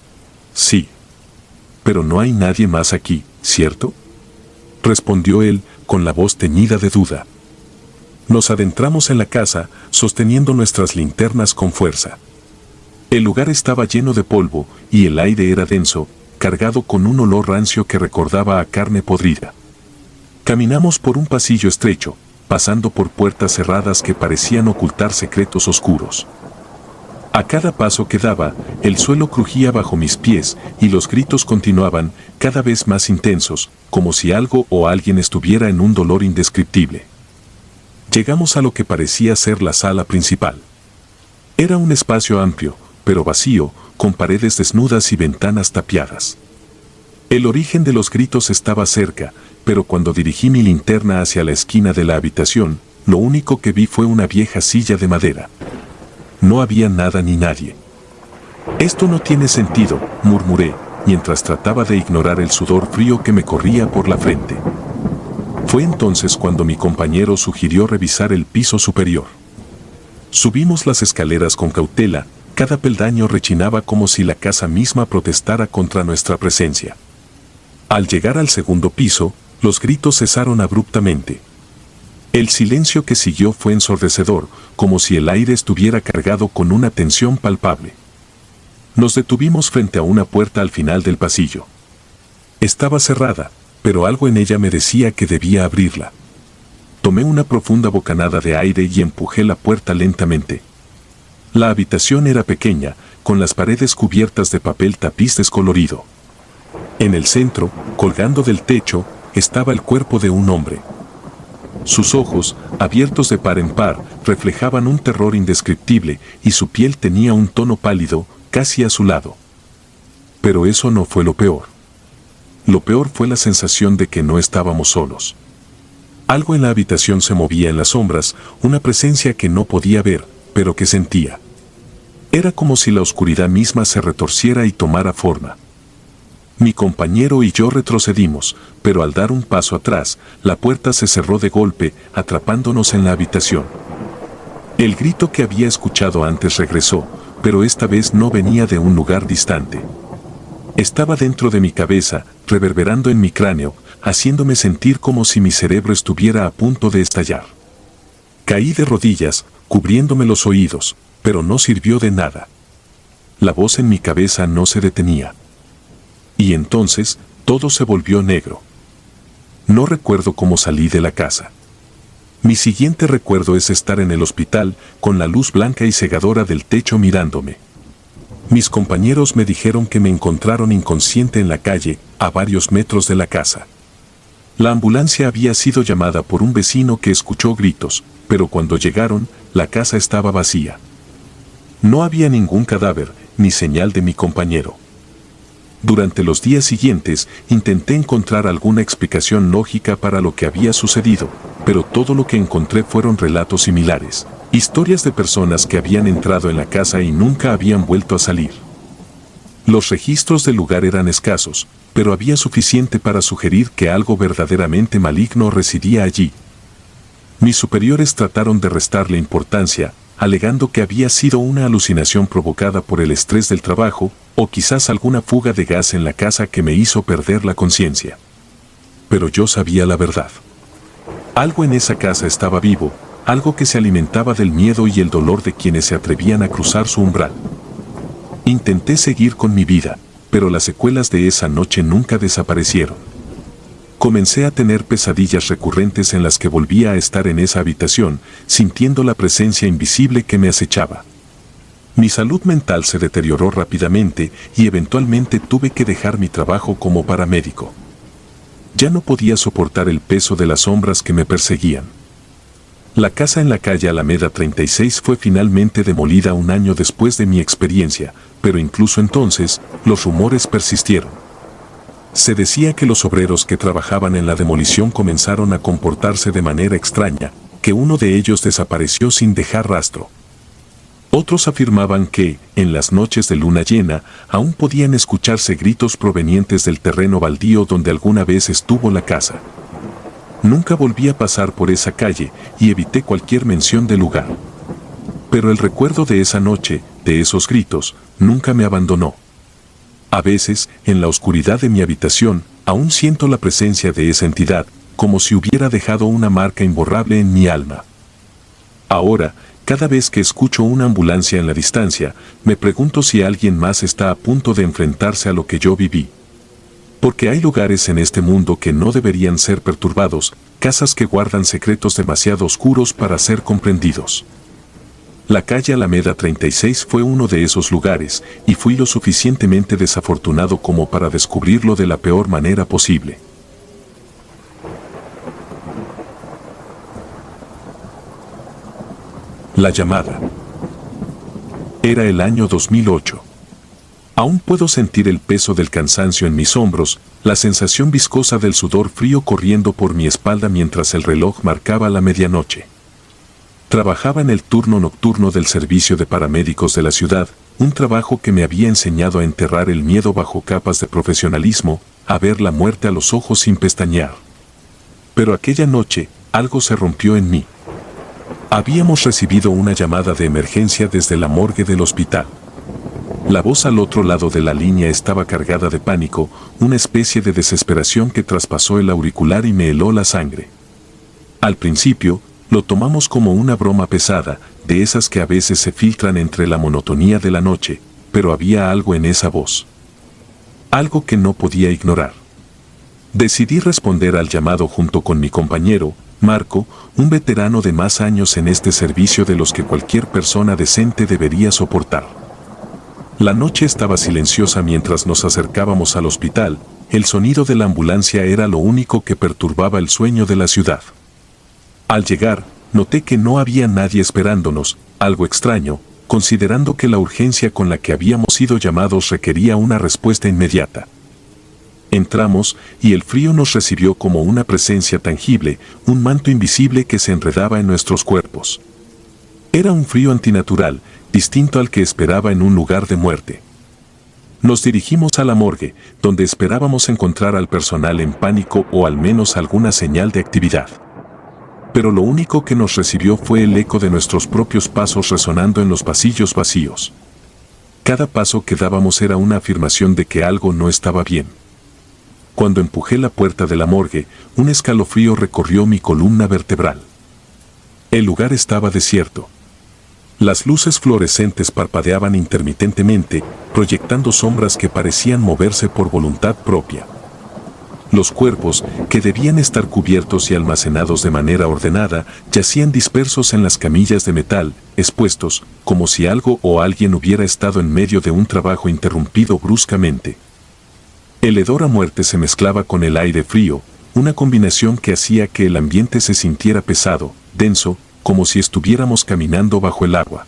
Sí. Pero no hay nadie más aquí, ¿cierto?, respondió él, con la voz teñida de duda. Nos adentramos en la casa, sosteniendo nuestras linternas con fuerza. El lugar estaba lleno de polvo, y el aire era denso, cargado con un olor rancio que recordaba a carne podrida. Caminamos por un pasillo estrecho, pasando por puertas cerradas que parecían ocultar secretos oscuros. A cada paso que daba, el suelo crujía bajo mis pies, y los gritos continuaban, cada vez más intensos, como si algo o alguien estuviera en un dolor indescriptible. Llegamos a lo que parecía ser la sala principal. Era un espacio amplio, pero vacío, con paredes desnudas y ventanas tapiadas. El origen de los gritos estaba cerca, pero cuando dirigí mi linterna hacia la esquina de la habitación, lo único que vi fue una vieja silla de madera. No había nada ni nadie. Esto no tiene sentido, murmuré, mientras trataba de ignorar el sudor frío que me corría por la frente. Fue entonces cuando mi compañero sugirió revisar el piso superior. Subimos las escaleras con cautela. Cada peldaño rechinaba como si la casa misma protestara contra nuestra presencia. Al llegar al segundo piso, los gritos cesaron abruptamente. El silencio que siguió fue ensordecedor, como si el aire estuviera cargado con una tensión palpable. Nos detuvimos frente a una puerta al final del pasillo. Estaba cerrada, pero algo en ella me decía que debía abrirla. Tomé una profunda bocanada de aire y empujé la puerta lentamente. La habitación era pequeña, con las paredes cubiertas de papel tapiz descolorido. En el centro, colgando del techo, estaba el cuerpo de un hombre. Sus ojos, abiertos de par en par, reflejaban un terror indescriptible, y su piel tenía un tono pálido, casi azulado. Pero eso no fue lo peor. Lo peor fue la sensación de que no estábamos solos. Algo en la habitación se movía en las sombras, una presencia que no podía ver, pero que sentía. Era como si la oscuridad misma se retorciera y tomara forma. Mi compañero y yo retrocedimos, pero al dar un paso atrás, la puerta se cerró de golpe, atrapándonos en la habitación. El grito que había escuchado antes regresó, pero esta vez no venía de un lugar distante. Estaba dentro de mi cabeza, reverberando en mi cráneo, haciéndome sentir como si mi cerebro estuviera a punto de estallar. Caí de rodillas, cubriéndome los oídos, pero no sirvió de nada. La voz en mi cabeza no se detenía. Y entonces, todo se volvió negro. No recuerdo cómo salí de la casa. Mi siguiente recuerdo es estar en el hospital, con la luz blanca y cegadora del techo mirándome. Mis compañeros me dijeron que me encontraron inconsciente en la calle, a varios metros de la casa. La ambulancia había sido llamada por un vecino que escuchó gritos, pero cuando llegaron, la casa estaba vacía. No había ningún cadáver, ni señal de mi compañero. Durante los días siguientes, intenté encontrar alguna explicación lógica para lo que había sucedido, pero todo lo que encontré fueron relatos similares. Historias de personas que habían entrado en la casa y nunca habían vuelto a salir. Los registros del lugar eran escasos, pero había suficiente para sugerir que algo verdaderamente maligno residía allí. Mis superiores trataron de restarle importancia, alegando que había sido una alucinación provocada por el estrés del trabajo, o quizás alguna fuga de gas en la casa que me hizo perder la conciencia. Pero yo sabía la verdad. Algo en esa casa estaba vivo, algo que se alimentaba del miedo y el dolor de quienes se atrevían a cruzar su umbral. Intenté seguir con mi vida, pero las secuelas de esa noche nunca desaparecieron. Comencé a tener pesadillas recurrentes en las que volvía a estar en esa habitación, sintiendo la presencia invisible que me acechaba. Mi salud mental se deterioró rápidamente y eventualmente tuve que dejar mi trabajo como paramédico. Ya no podía soportar el peso de las sombras que me perseguían. La casa en la calle Alameda treinta y seis fue finalmente demolida un año después de mi experiencia, pero incluso entonces, los rumores persistieron. Se decía que los obreros que trabajaban en la demolición comenzaron a comportarse de manera extraña, que uno de ellos desapareció sin dejar rastro. Otros afirmaban que, en las noches de luna llena, aún podían escucharse gritos provenientes del terreno baldío donde alguna vez estuvo la casa. Nunca volví a pasar por esa calle y evité cualquier mención del lugar. Pero el recuerdo de esa noche, de esos gritos, nunca me abandonó. A veces, en la oscuridad de mi habitación, aún siento la presencia de esa entidad, como si hubiera dejado una marca imborrable en mi alma. Ahora, cada vez que escucho una ambulancia en la distancia, me pregunto si alguien más está a punto de enfrentarse a lo que yo viví. Porque hay lugares en este mundo que no deberían ser perturbados, casas que guardan secretos demasiado oscuros para ser comprendidos. La calle Alameda treinta y seis fue uno de esos lugares, y fui lo suficientemente desafortunado como para descubrirlo de la peor manera posible. La llamada. Era el año dos mil ocho. Aún puedo sentir el peso del cansancio en mis hombros, la sensación viscosa del sudor frío corriendo por mi espalda mientras el reloj marcaba la medianoche. Trabajaba en el turno nocturno del servicio de paramédicos de la ciudad, un trabajo que me había enseñado a enterrar el miedo bajo capas de profesionalismo, a ver la muerte a los ojos sin pestañear. Pero aquella noche, algo se rompió en mí. Habíamos recibido una llamada de emergencia desde la morgue del hospital. La voz al otro lado de la línea estaba cargada de pánico, una especie de desesperación que traspasó el auricular y me heló la sangre. Al principio, lo tomamos como una broma pesada, de esas que a veces se filtran entre la monotonía de la noche, pero había algo en esa voz. Algo que no podía ignorar. Decidí responder al llamado junto con mi compañero, Marco, un veterano de más años en este servicio de los que cualquier persona decente debería soportar. La noche estaba silenciosa mientras nos acercábamos al hospital, el sonido de la ambulancia era lo único que perturbaba el sueño de la ciudad. Al llegar, noté que no había nadie esperándonos, algo extraño, considerando que la urgencia con la que habíamos sido llamados requería una respuesta inmediata. Entramos, y el frío nos recibió como una presencia tangible, un manto invisible que se enredaba en nuestros cuerpos. Era un frío antinatural, distinto al que esperaba en un lugar de muerte. Nos dirigimos a la morgue, donde esperábamos encontrar al personal en pánico o al menos alguna señal de actividad. pero lo único que nos recibió fue el eco de nuestros propios pasos resonando en los pasillos vacíos. Cada paso que dábamos era una afirmación de que algo no estaba bien. Cuando empujé la puerta de la morgue, un escalofrío recorrió mi columna vertebral. El lugar estaba desierto. Las luces fluorescentes parpadeaban intermitentemente, proyectando sombras que parecían moverse por voluntad propia. Los cuerpos, que debían estar cubiertos y almacenados de manera ordenada, yacían dispersos en las camillas de metal, expuestos, como si algo o alguien hubiera estado en medio de un trabajo interrumpido bruscamente. El hedor a muerte se mezclaba con el aire frío, una combinación que hacía que el ambiente se sintiera pesado, denso, como si estuviéramos caminando bajo el agua.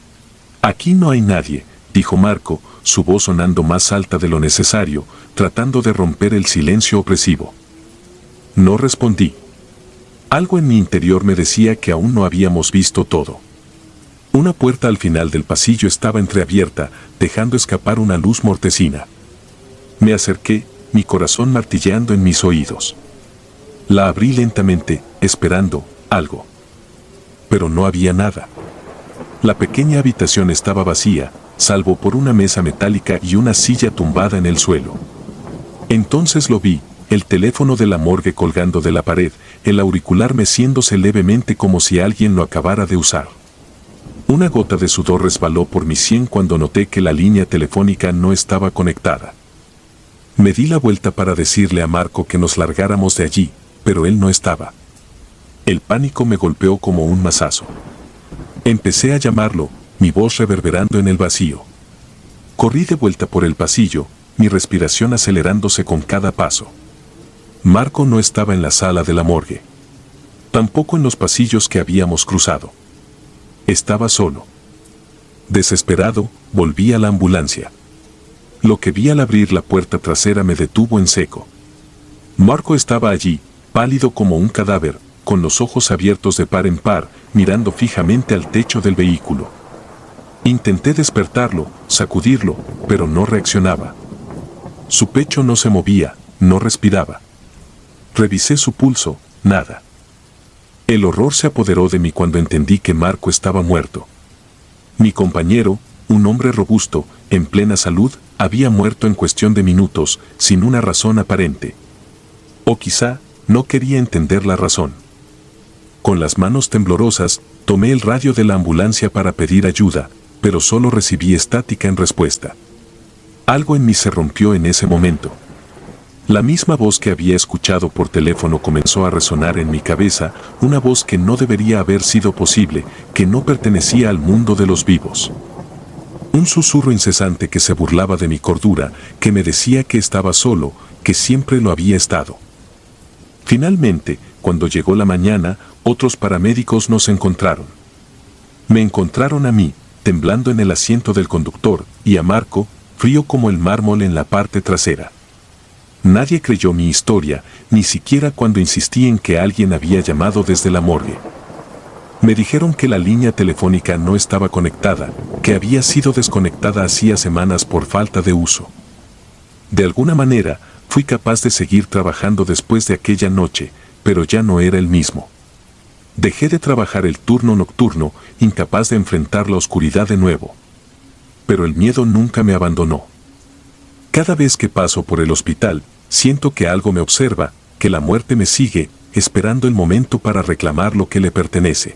«Aquí no hay nadie», dijo Marco, su voz sonando más alta de lo necesario, tratando de romper el silencio opresivo. No respondí. Algo en mi interior me decía que aún no habíamos visto todo. Una puerta al final del pasillo estaba entreabierta, dejando escapar una luz mortecina. Me acerqué, mi corazón martilleando en mis oídos. La abrí lentamente, esperando algo. Pero no había nada. La pequeña habitación estaba vacía, salvo por una mesa metálica y una silla tumbada en el suelo. Entonces lo vi, el teléfono de la morgue colgando de la pared, el auricular meciéndose levemente como si alguien lo acabara de usar. Una gota de sudor resbaló por mi sien cuando noté que la línea telefónica no estaba conectada. Me di la vuelta para decirle a Marco que nos largáramos de allí, pero él no estaba. El pánico me golpeó como un mazazo. Empecé a llamarlo, mi voz reverberando en el vacío. Corrí de vuelta por el pasillo, mi respiración acelerándose con cada paso. Marco no estaba en la sala de la morgue. Tampoco en los pasillos que habíamos cruzado. Estaba solo. Desesperado, volví a la ambulancia. Lo que vi al abrir la puerta trasera me detuvo en seco. Marco estaba allí, pálido como un cadáver, con los ojos abiertos de par en par, mirando fijamente al techo del vehículo. Intenté despertarlo, sacudirlo, pero no reaccionaba. Su pecho no se movía, no respiraba. Revisé su pulso, nada. El horror se apoderó de mí cuando entendí que Marco estaba muerto. Mi compañero, un hombre robusto, en plena salud, había muerto en cuestión de minutos, sin una razón aparente. O quizá, no quería entender la razón. Con las manos temblorosas, tomé el radio de la ambulancia para pedir ayuda, pero solo recibí estática en respuesta. Algo en mí se rompió en ese momento. La misma voz que había escuchado por teléfono comenzó a resonar en mi cabeza, una voz que no debería haber sido posible, que no pertenecía al mundo de los vivos. Un susurro incesante que se burlaba de mi cordura, que me decía que estaba solo, que siempre lo había estado. Finalmente, cuando llegó la mañana, otros paramédicos nos encontraron. Me encontraron a mí, temblando en el asiento del conductor, y a Marco, frío como el mármol en la parte trasera. Nadie creyó mi historia, ni siquiera cuando insistí en que alguien había llamado desde la morgue. Me dijeron que la línea telefónica no estaba conectada, que había sido desconectada hacía semanas por falta de uso. De alguna manera, fui capaz de seguir trabajando después de aquella noche, pero ya no era el mismo. Dejé de trabajar el turno nocturno, incapaz de enfrentar la oscuridad de nuevo. Pero el miedo nunca me abandonó. Cada vez que paso por el hospital, siento que algo me observa, que la muerte me sigue, esperando el momento para reclamar lo que le pertenece.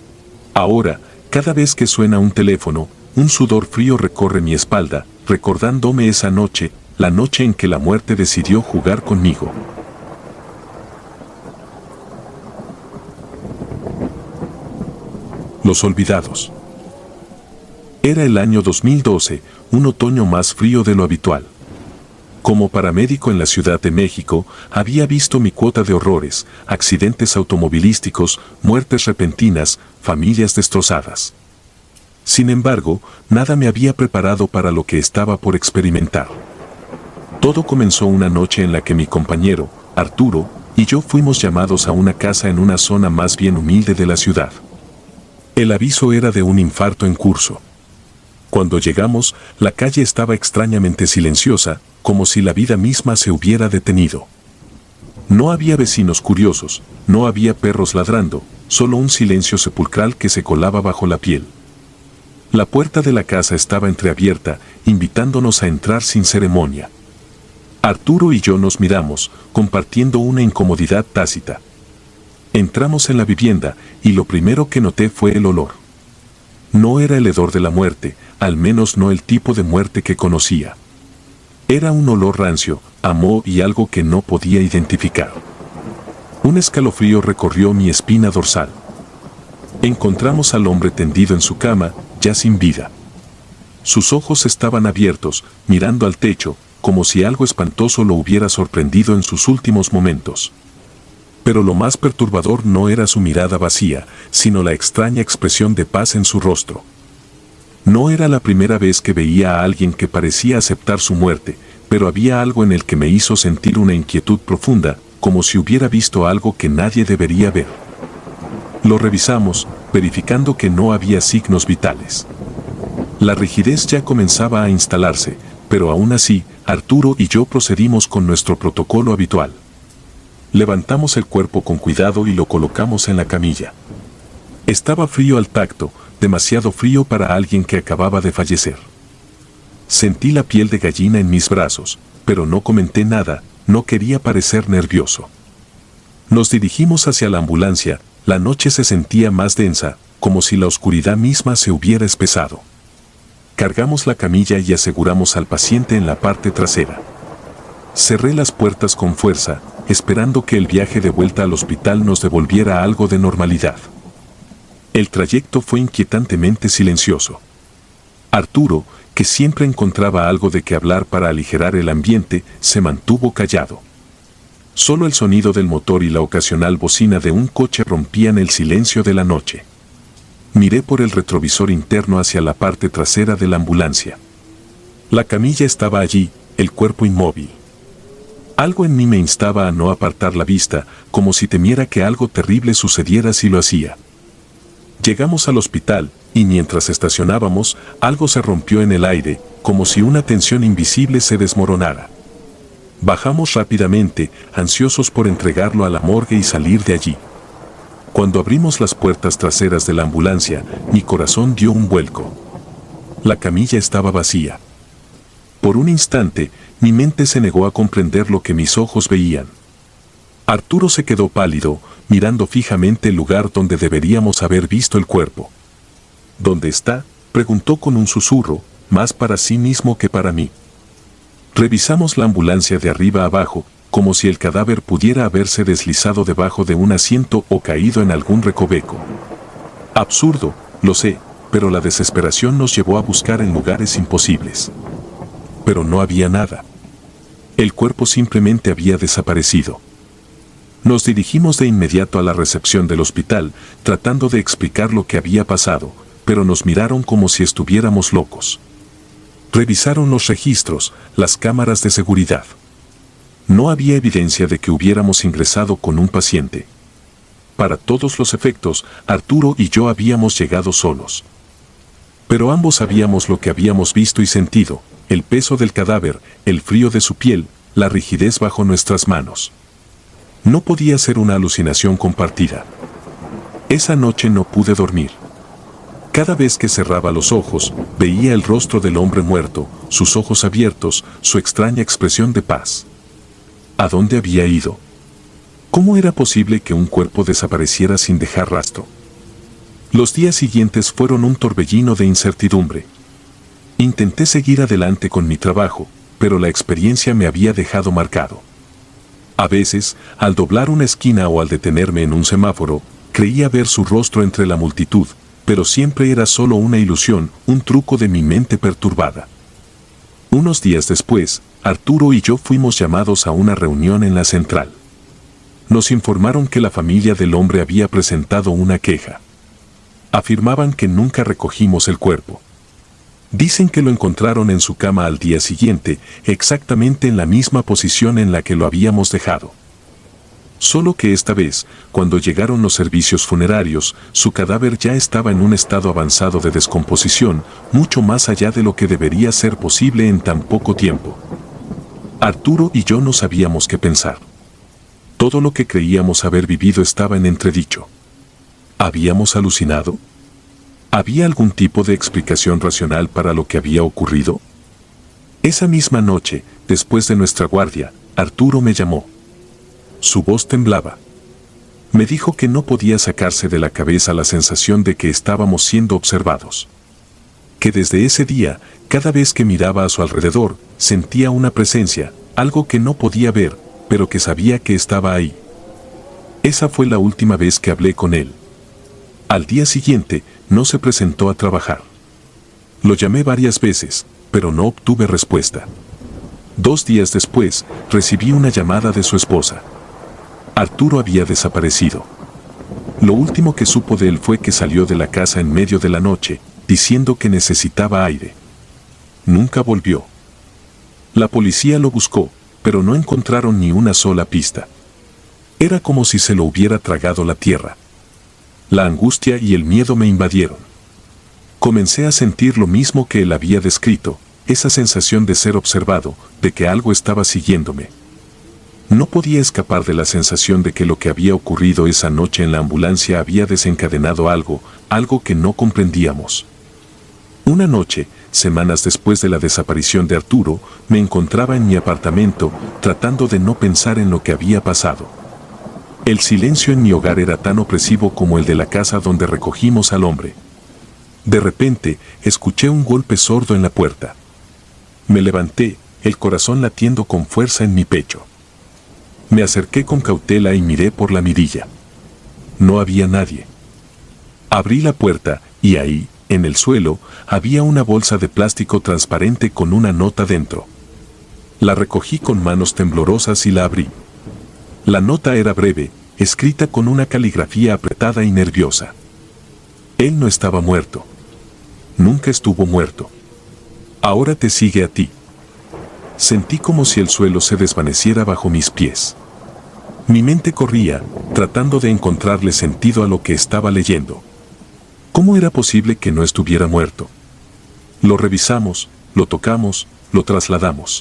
Ahora, cada vez que suena un teléfono, un sudor frío recorre mi espalda, recordándome esa noche, la noche en que la muerte decidió jugar conmigo. Los olvidados. Era el año dos mil doce, un otoño más frío de lo habitual. Como paramédico en la Ciudad de México, había visto mi cuota de horrores, accidentes automovilísticos, muertes repentinas, familias destrozadas. Sin embargo, nada me había preparado para lo que estaba por experimentar. Todo comenzó una noche en la que mi compañero, Arturo, y yo fuimos llamados a una casa en una zona más bien humilde de la ciudad. El aviso era de un infarto en curso. Cuando llegamos, la calle estaba extrañamente silenciosa, como si la vida misma se hubiera detenido. No había vecinos curiosos, no había perros ladrando, solo un silencio sepulcral que se colaba bajo la piel. La puerta de la casa estaba entreabierta, invitándonos a entrar sin ceremonia. Arturo y yo nos miramos, compartiendo una incomodidad tácita. Entramos en la vivienda, y lo primero que noté fue el olor. No era el hedor de la muerte, al menos no el tipo de muerte que conocía. Era un olor rancio, a moho y algo que no podía identificar. Un escalofrío recorrió mi espina dorsal. Encontramos al hombre tendido en su cama, ya sin vida. Sus ojos estaban abiertos, mirando al techo, como si algo espantoso lo hubiera sorprendido en sus últimos momentos. Pero lo más perturbador no era su mirada vacía, sino la extraña expresión de paz en su rostro. No era la primera vez que veía a alguien que parecía aceptar su muerte, pero había algo en el que me hizo sentir una inquietud profunda, como si hubiera visto algo que nadie debería ver. Lo revisamos, verificando que no había signos vitales. La rigidez ya comenzaba a instalarse, pero aún así, Arturo y yo procedimos con nuestro protocolo habitual. Levantamos el cuerpo con cuidado y lo colocamos en la camilla. Estaba frío al tacto, demasiado frío para alguien que acababa de fallecer. Sentí la piel de gallina en mis brazos, pero no comenté nada, no quería parecer nervioso. Nos dirigimos hacia la ambulancia, la noche se sentía más densa, como si la oscuridad misma se hubiera espesado. Cargamos la camilla y aseguramos al paciente en la parte trasera. Cerré las puertas con fuerza, esperando que el viaje de vuelta al hospital nos devolviera algo de normalidad. El trayecto fue inquietantemente silencioso. Arturo, que siempre encontraba algo de qué hablar para aligerar el ambiente, se mantuvo callado. Solo el sonido del motor y la ocasional bocina de un coche rompían el silencio de la noche. Miré por el retrovisor interno hacia la parte trasera de la ambulancia. La camilla estaba allí, el cuerpo inmóvil. Algo en mí me instaba a no apartar la vista, como si temiera que algo terrible sucediera si lo hacía. Llegamos al hospital, y mientras estacionábamos, algo se rompió en el aire, como si una tensión invisible se desmoronara. Bajamos rápidamente, ansiosos por entregarlo a la morgue y salir de allí. Cuando abrimos las puertas traseras de la ambulancia, mi corazón dio un vuelco. La camilla estaba vacía. Por un instante, mi mente se negó a comprender lo que mis ojos veían. Arturo se quedó pálido, mirando fijamente el lugar donde deberíamos haber visto el cuerpo. ¿Dónde está?, preguntó con un susurro, más para sí mismo que para mí. Revisamos la ambulancia de arriba abajo, como si el cadáver pudiera haberse deslizado debajo de un asiento o caído en algún recoveco. Absurdo, lo sé, pero la desesperación nos llevó a buscar en lugares imposibles. Pero no había nada. El cuerpo simplemente había desaparecido. Nos dirigimos de inmediato a la recepción del hospital, tratando de explicar lo que había pasado, pero nos miraron como si estuviéramos locos. Revisaron los registros, las cámaras de seguridad. No había evidencia de que hubiéramos ingresado con un paciente. Para todos los efectos, Arturo y yo habíamos llegado solos. Pero ambos sabíamos lo que habíamos visto y sentido, el peso del cadáver, el frío de su piel, la rigidez bajo nuestras manos. No podía ser una alucinación compartida. Esa noche no pude dormir. Cada vez que cerraba los ojos, veía el rostro del hombre muerto, sus ojos abiertos, su extraña expresión de paz. ¿A dónde había ido? ¿Cómo era posible que un cuerpo desapareciera sin dejar rastro? Los días siguientes fueron un torbellino de incertidumbre. Intenté seguir adelante con mi trabajo, pero la experiencia me había dejado marcado. A veces, al doblar una esquina o al detenerme en un semáforo, creía ver su rostro entre la multitud, pero siempre era solo una ilusión, un truco de mi mente perturbada. Unos días después, Arturo y yo fuimos llamados a una reunión en la central. Nos informaron que la familia del hombre había presentado una queja. Afirmaban que nunca recogimos el cuerpo. Dicen que lo encontraron en su cama al día siguiente, exactamente en la misma posición en la que lo habíamos dejado. Solo que esta vez, cuando llegaron los servicios funerarios, su cadáver ya estaba en un estado avanzado de descomposición, mucho más allá de lo que debería ser posible en tan poco tiempo. Arturo y yo no sabíamos qué pensar. Todo lo que creíamos haber vivido estaba en entredicho. ¿Habíamos alucinado? ¿Había algún tipo de explicación racional para lo que había ocurrido? Esa misma noche, después de nuestra guardia, Arturo me llamó. Su voz temblaba. Me dijo que no podía sacarse de la cabeza la sensación de que estábamos siendo observados. Que desde ese día, cada vez que miraba a su alrededor, sentía una presencia, algo que no podía ver, pero que sabía que estaba ahí. Esa fue la última vez que hablé con él. Al día siguiente, no se presentó a trabajar. Lo llamé varias veces, pero no obtuve respuesta. Dos días después, recibí una llamada de su esposa. Arturo había desaparecido. Lo último que supo de él fue que salió de la casa en medio de la noche, diciendo que necesitaba aire. Nunca volvió. La policía lo buscó, pero no encontraron ni una sola pista. Era como si se lo hubiera tragado la tierra. La angustia y el miedo me invadieron. Comencé a sentir lo mismo que él había descrito, esa sensación de ser observado, de que algo estaba siguiéndome. No podía escapar de la sensación de que lo que había ocurrido esa noche en la ambulancia había desencadenado algo, algo que no comprendíamos. Una noche, semanas después de la desaparición de Arturo, me encontraba en mi apartamento, tratando de no pensar en lo que había pasado. El silencio en mi hogar era tan opresivo como el de la casa donde recogimos al hombre. De repente, escuché un golpe sordo en la puerta. Me levanté, el corazón latiendo con fuerza en mi pecho. Me acerqué con cautela y miré por la mirilla. No había nadie. Abrí la puerta, y ahí, en el suelo, había una bolsa de plástico transparente con una nota dentro. La recogí con manos temblorosas y la abrí. La nota era breve, escrita con una caligrafía apretada y nerviosa. Él no estaba muerto. Nunca estuvo muerto. Ahora te sigue a ti. Sentí como si el suelo se desvaneciera bajo mis pies. Mi mente corría, tratando de encontrarle sentido a lo que estaba leyendo. ¿Cómo era posible que no estuviera muerto? Lo revisamos, lo tocamos, lo trasladamos.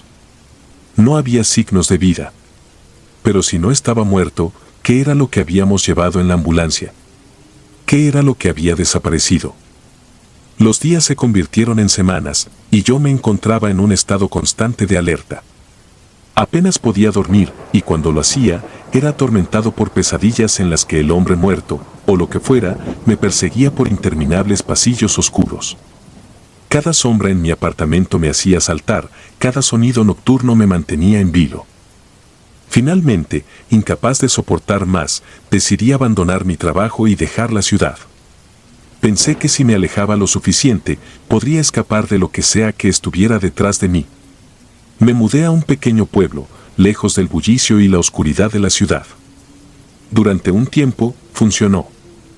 No había signos de vida. Pero si no estaba muerto, ¿qué era lo que habíamos llevado en la ambulancia? ¿Qué era lo que había desaparecido? Los días se convirtieron en semanas, y yo me encontraba en un estado constante de alerta. Apenas podía dormir, y cuando lo hacía, era atormentado por pesadillas en las que el hombre muerto, o lo que fuera, me perseguía por interminables pasillos oscuros. Cada sombra en mi apartamento me hacía saltar, cada sonido nocturno me mantenía en vilo. Finalmente, incapaz de soportar más, decidí abandonar mi trabajo y dejar la ciudad. Pensé que si me alejaba lo suficiente, podría escapar de lo que sea que estuviera detrás de mí. Me mudé a un pequeño pueblo, lejos del bullicio y la oscuridad de la ciudad. Durante un tiempo, funcionó.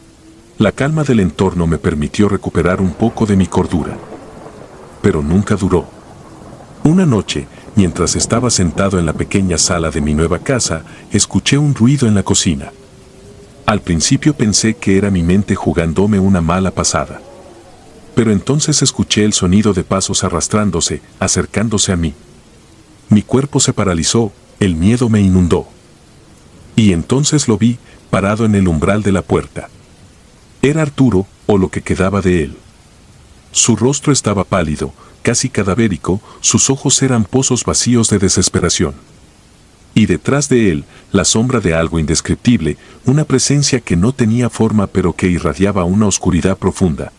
La calma del entorno me permitió recuperar un poco de mi cordura. Pero nunca duró. Una noche, mientras estaba sentado en la pequeña sala de mi nueva casa, escuché un ruido en la cocina. Al principio pensé que era mi mente jugándome una mala pasada. Pero entonces escuché el sonido de pasos arrastrándose, acercándose a mí. Mi cuerpo se paralizó, el miedo me inundó. Y entonces lo vi, parado en el umbral de la puerta. Era Arturo, o lo que quedaba de él. Su rostro estaba pálido, casi cadavérico, sus ojos eran pozos vacíos de desesperación. Y detrás de él, la sombra de algo indescriptible, una presencia que no tenía forma pero que irradiaba una oscuridad profunda.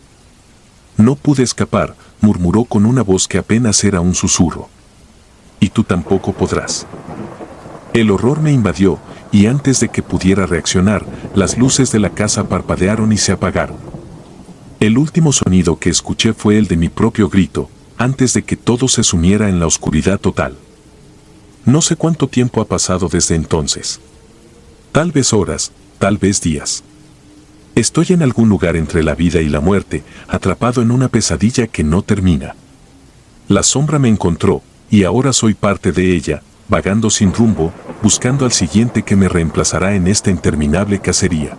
No pude escapar, murmuró con una voz que apenas era un susurro. Y tú tampoco podrás. El horror me invadió, y antes de que pudiera reaccionar, las luces de la casa parpadearon y se apagaron. El último sonido que escuché fue el de mi propio grito, antes de que todo se sumiera en la oscuridad total. No sé cuánto tiempo ha pasado desde entonces. Tal vez horas, tal vez días. Estoy en algún lugar entre la vida y la muerte, atrapado en una pesadilla que no termina. La sombra me encontró, y ahora soy parte de ella, vagando sin rumbo, buscando al siguiente que me reemplazará en esta interminable cacería.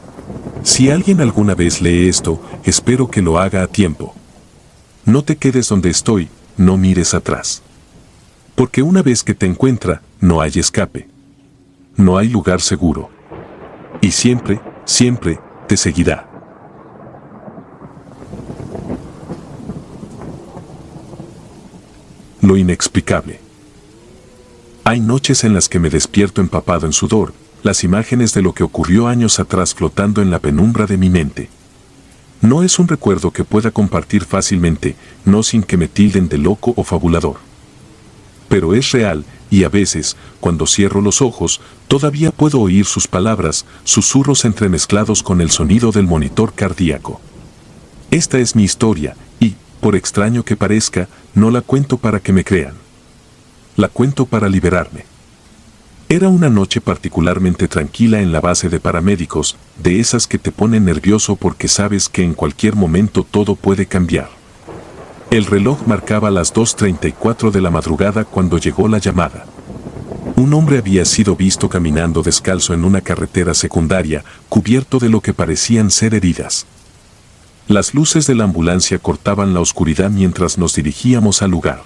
Si alguien alguna vez lee esto, espero que lo haga a tiempo. No te quedes donde estoy, no mires atrás. Porque una vez que te encuentra, no hay escape. No hay lugar seguro. Y siempre, siempre, te seguirá. Lo inexplicable. Hay noches en las que me despierto empapado en sudor, las imágenes de lo que ocurrió años atrás flotando en la penumbra de mi mente. No es un recuerdo que pueda compartir fácilmente, no sin que me tilden de loco o fabulador. Pero es real, y a veces, cuando cierro los ojos, todavía puedo oír sus palabras, susurros entremezclados con el sonido del monitor cardíaco. Esta es mi historia, y, por extraño que parezca, no la cuento para que me crean. La cuento para liberarme. Era una noche particularmente tranquila en la base de paramédicos, de esas que te ponen nervioso porque sabes que en cualquier momento todo puede cambiar. El reloj marcaba las dos treinta y cuatro de la madrugada cuando llegó la llamada. Un hombre había sido visto caminando descalzo en una carretera secundaria, cubierto de lo que parecían ser heridas. Las luces de la ambulancia cortaban la oscuridad mientras nos dirigíamos al lugar.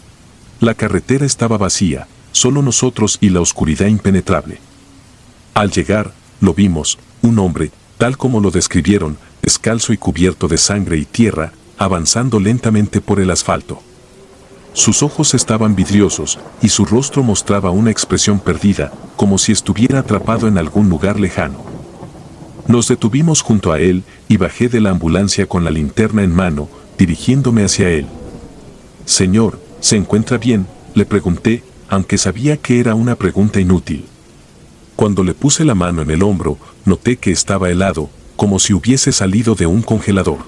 La carretera estaba vacía, solo nosotros y la oscuridad impenetrable. Al llegar, lo vimos, un hombre, tal como lo describieron, descalzo y cubierto de sangre y tierra, avanzando lentamente por el asfalto. Sus ojos estaban vidriosos, y su rostro mostraba una expresión perdida, como si estuviera atrapado en algún lugar lejano. Nos detuvimos junto a él, y bajé de la ambulancia con la linterna en mano, dirigiéndome hacia él. «Señor, ¿se encuentra bien?», le pregunté, aunque sabía que era una pregunta inútil. Cuando le puse la mano en el hombro, noté que estaba helado, como si hubiese salido de un congelador.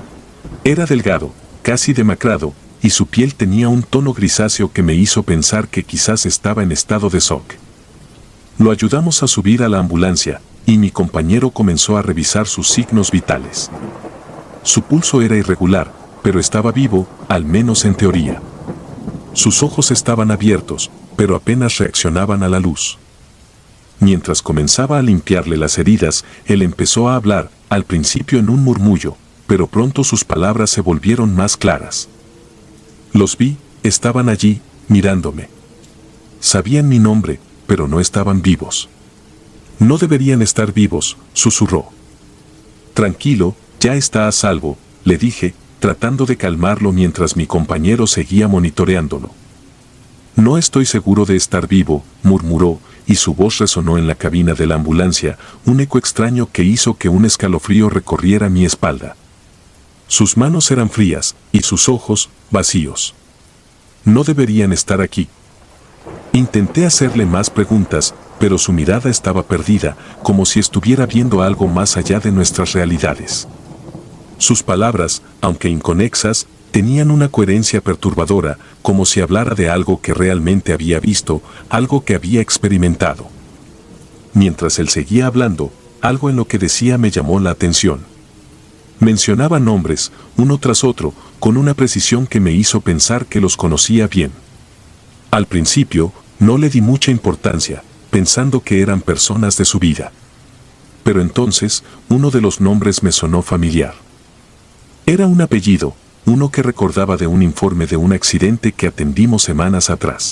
Era delgado, casi demacrado, y su piel tenía un tono grisáceo que me hizo pensar que quizás estaba en estado de shock. Lo ayudamos a subir a la ambulancia, y mi compañero comenzó a revisar sus signos vitales. Su pulso era irregular, pero estaba vivo, al menos en teoría. Sus ojos estaban abiertos, pero apenas reaccionaban a la luz. Mientras comenzaba a limpiarle las heridas, él empezó a hablar, al principio en un murmullo, pero pronto sus palabras se volvieron más claras. Los vi, estaban allí, mirándome. Sabían mi nombre, pero no estaban vivos. No deberían estar vivos, susurró. Tranquilo, ya está a salvo, le dije, tratando de calmarlo mientras mi compañero seguía monitoreándolo. No estoy seguro de estar vivo, murmuró, y su voz resonó en la cabina de la ambulancia, un eco extraño que hizo que un escalofrío recorriera mi espalda. Sus manos eran frías, y sus ojos, vacíos. No deberían estar aquí. Intenté hacerle más preguntas, pero su mirada estaba perdida, como si estuviera viendo algo más allá de nuestras realidades. Sus palabras, aunque inconexas, tenían una coherencia perturbadora, como si hablara de algo que realmente había visto, algo que había experimentado. Mientras él seguía hablando, algo en lo que decía me llamó la atención. Mencionaba nombres, uno tras otro, con una precisión que me hizo pensar que los conocía bien. Al principio, no le di mucha importancia, pensando que eran personas de su vida. Pero entonces, uno de los nombres me sonó familiar. Era un apellido, uno que recordaba de un informe de un accidente que atendimos semanas atrás.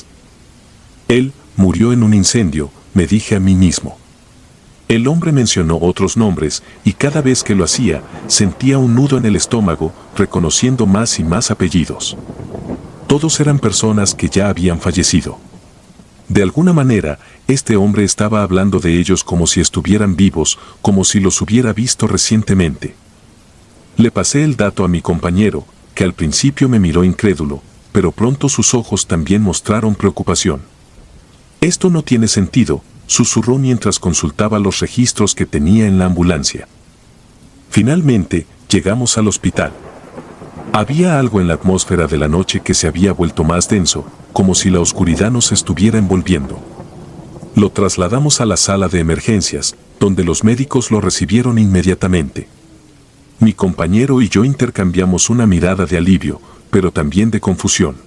Él murió en un incendio, me dije a mí mismo. El hombre mencionó otros nombres, y cada vez que lo hacía, sentía un nudo en el estómago, reconociendo más y más apellidos. Todos eran personas que ya habían fallecido. De alguna manera, este hombre estaba hablando de ellos como si estuvieran vivos, como si los hubiera visto recientemente. Le pasé el dato a mi compañero, que al principio me miró incrédulo, pero pronto sus ojos también mostraron preocupación. «Esto no tiene sentido», susurró mientras consultaba los registros que tenía en la ambulancia. Finalmente, llegamos al hospital. Había algo en la atmósfera de la noche que se había vuelto más denso, como si la oscuridad nos estuviera envolviendo. Lo trasladamos a la sala de emergencias, donde los médicos lo recibieron inmediatamente. Mi compañero y yo intercambiamos una mirada de alivio, pero también de confusión.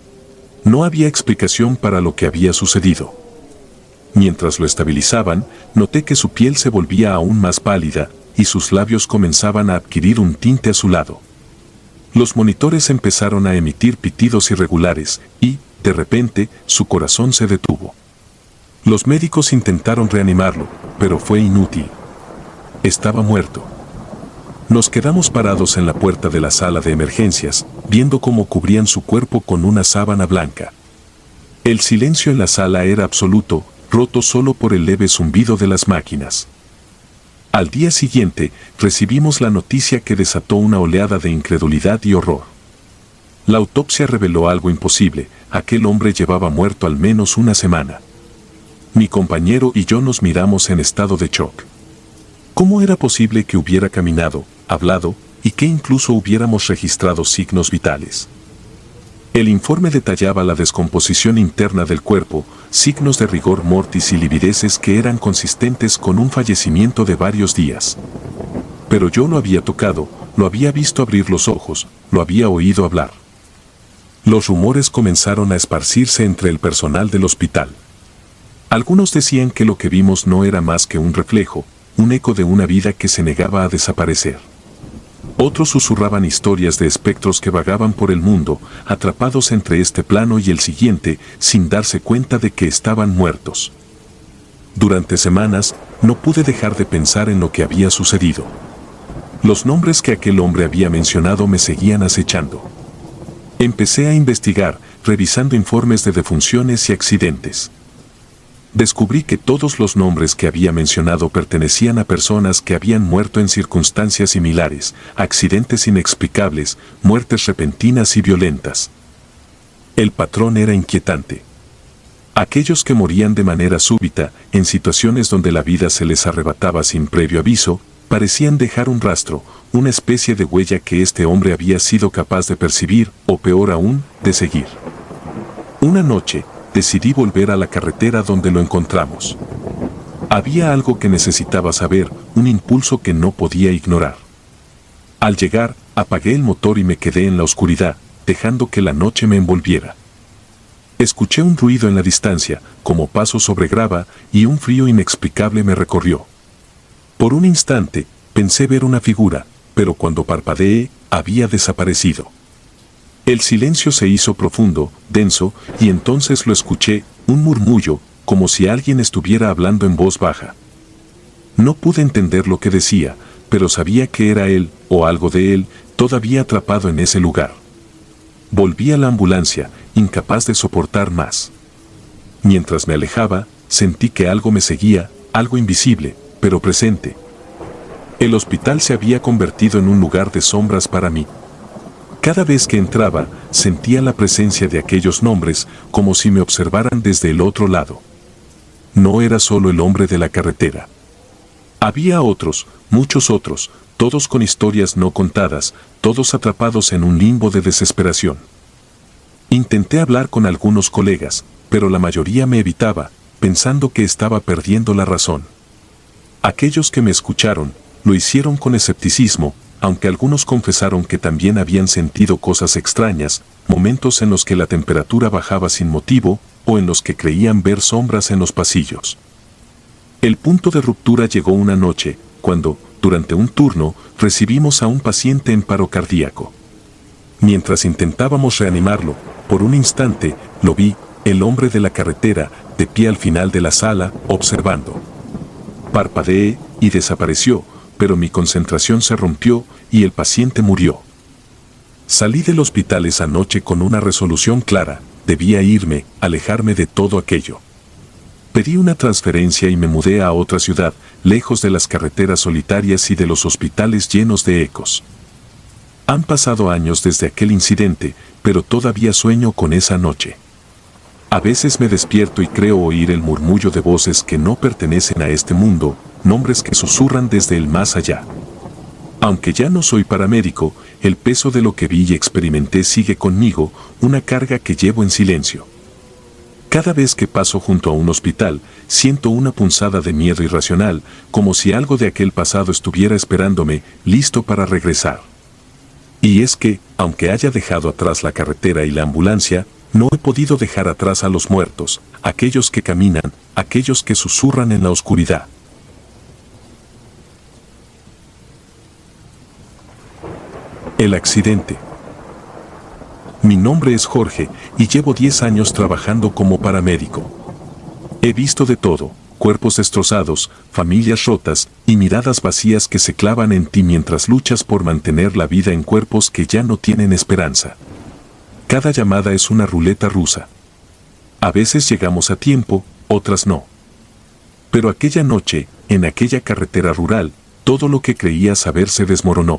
No había explicación para lo que había sucedido. Mientras lo estabilizaban, noté que su piel se volvía aún más pálida, y sus labios comenzaban a adquirir un tinte azulado. Los monitores empezaron a emitir pitidos irregulares, y, de repente, su corazón se detuvo. Los médicos intentaron reanimarlo, pero fue inútil. estaba muerto. Nos quedamos parados en la puerta de la sala de emergencias, viendo cómo cubrían su cuerpo con una sábana blanca. El silencio en la sala era absoluto, roto solo por el leve zumbido de las máquinas. Al día siguiente, recibimos la noticia que desató una oleada de incredulidad y horror. La autopsia reveló algo imposible: aquel hombre llevaba muerto al menos una semana. Mi compañero y yo nos miramos en estado de shock. ¿Cómo era posible que hubiera caminado, hablado, y que incluso hubiéramos registrado signos vitales? El informe detallaba la descomposición interna del cuerpo, signos de rigor mortis y livideces que eran consistentes con un fallecimiento de varios días. Pero yo lo había tocado, lo había visto abrir los ojos, lo había oído hablar. Los rumores comenzaron a esparcirse entre el personal del hospital. Algunos decían que lo que vimos no era más que un reflejo, un eco de una vida que se negaba a desaparecer. Otros susurraban historias de espectros que vagaban por el mundo, atrapados entre este plano y el siguiente, sin darse cuenta de que estaban muertos. Durante semanas, no pude dejar de pensar en lo que había sucedido. Los nombres que aquel hombre había mencionado me seguían acechando. Empecé a investigar, revisando informes de defunciones y accidentes. Descubrí que todos los nombres que había mencionado pertenecían a personas que habían muerto en circunstancias similares, accidentes inexplicables, muertes repentinas y violentas. El patrón era inquietante. Aquellos que morían de manera súbita, en situaciones donde la vida se les arrebataba sin previo aviso, parecían dejar un rastro, una especie de huella que este hombre había sido capaz de percibir, o peor aún, de seguir. Una noche, decidí volver a la carretera donde lo encontramos. Había algo que necesitaba saber, un impulso que no podía ignorar. Al llegar, apagué el motor y me quedé en la oscuridad, dejando que la noche me envolviera. Escuché un ruido en la distancia, como pasos sobre grava, y un frío inexplicable me recorrió. Por un instante, pensé ver una figura, pero cuando parpadeé, había desaparecido. El silencio se hizo profundo, denso, y entonces lo escuché, un murmullo, como si alguien estuviera hablando en voz baja. No pude entender lo que decía, pero sabía que era él, o algo de él, todavía atrapado en ese lugar. Volví a la ambulancia, incapaz de soportar más. Mientras me alejaba, sentí que algo me seguía, algo invisible, pero presente. El hospital se había convertido en un lugar de sombras para mí. Cada vez que entraba, sentía la presencia de aquellos nombres, como si me observaran desde el otro lado. No era solo el hombre de la carretera. Había otros, muchos otros, todos con historias no contadas, todos atrapados en un limbo de desesperación. Intenté hablar con algunos colegas, pero la mayoría me evitaba, pensando que estaba perdiendo la razón. Aquellos que me escucharon, lo hicieron con escepticismo, aunque algunos confesaron que también habían sentido cosas extrañas, momentos en los que la temperatura bajaba sin motivo, o en los que creían ver sombras en los pasillos. El punto de ruptura llegó una noche, cuando, durante un turno, recibimos a un paciente en paro cardíaco. Mientras intentábamos reanimarlo, por un instante, lo vi, el hombre de la carretera, de pie al final de la sala, observando. Parpadeé, y desapareció, pero mi concentración se rompió, y el paciente murió. Salí del hospital esa noche con una resolución clara: debía irme, alejarme de todo aquello. Pedí una transferencia y me mudé a otra ciudad, lejos de las carreteras solitarias y de los hospitales llenos de ecos. Han pasado años desde aquel incidente, pero todavía sueño con esa noche. A veces me despierto y creo oír el murmullo de voces que no pertenecen a este mundo, nombres que susurran desde el más allá. Aunque ya no soy paramédico, el peso de lo que vi y experimenté sigue conmigo, una carga que llevo en silencio. Cada vez que paso junto a un hospital, siento una punzada de miedo irracional, como si algo de aquel pasado estuviera esperándome, listo para regresar. Y es que, aunque haya dejado atrás la carretera y la ambulancia, no he podido dejar atrás a los muertos, aquellos que caminan, aquellos que susurran en la oscuridad. El accidente. Mi nombre es Jorge, y llevo diez años trabajando como paramédico. He visto de todo, cuerpos destrozados, familias rotas y miradas vacías que se clavan en ti mientras luchas por mantener la vida en cuerpos que ya no tienen esperanza. Cada llamada es una ruleta rusa. A veces llegamos a tiempo, otras no. Pero aquella noche, en aquella carretera rural, todo lo que creía saber se desmoronó.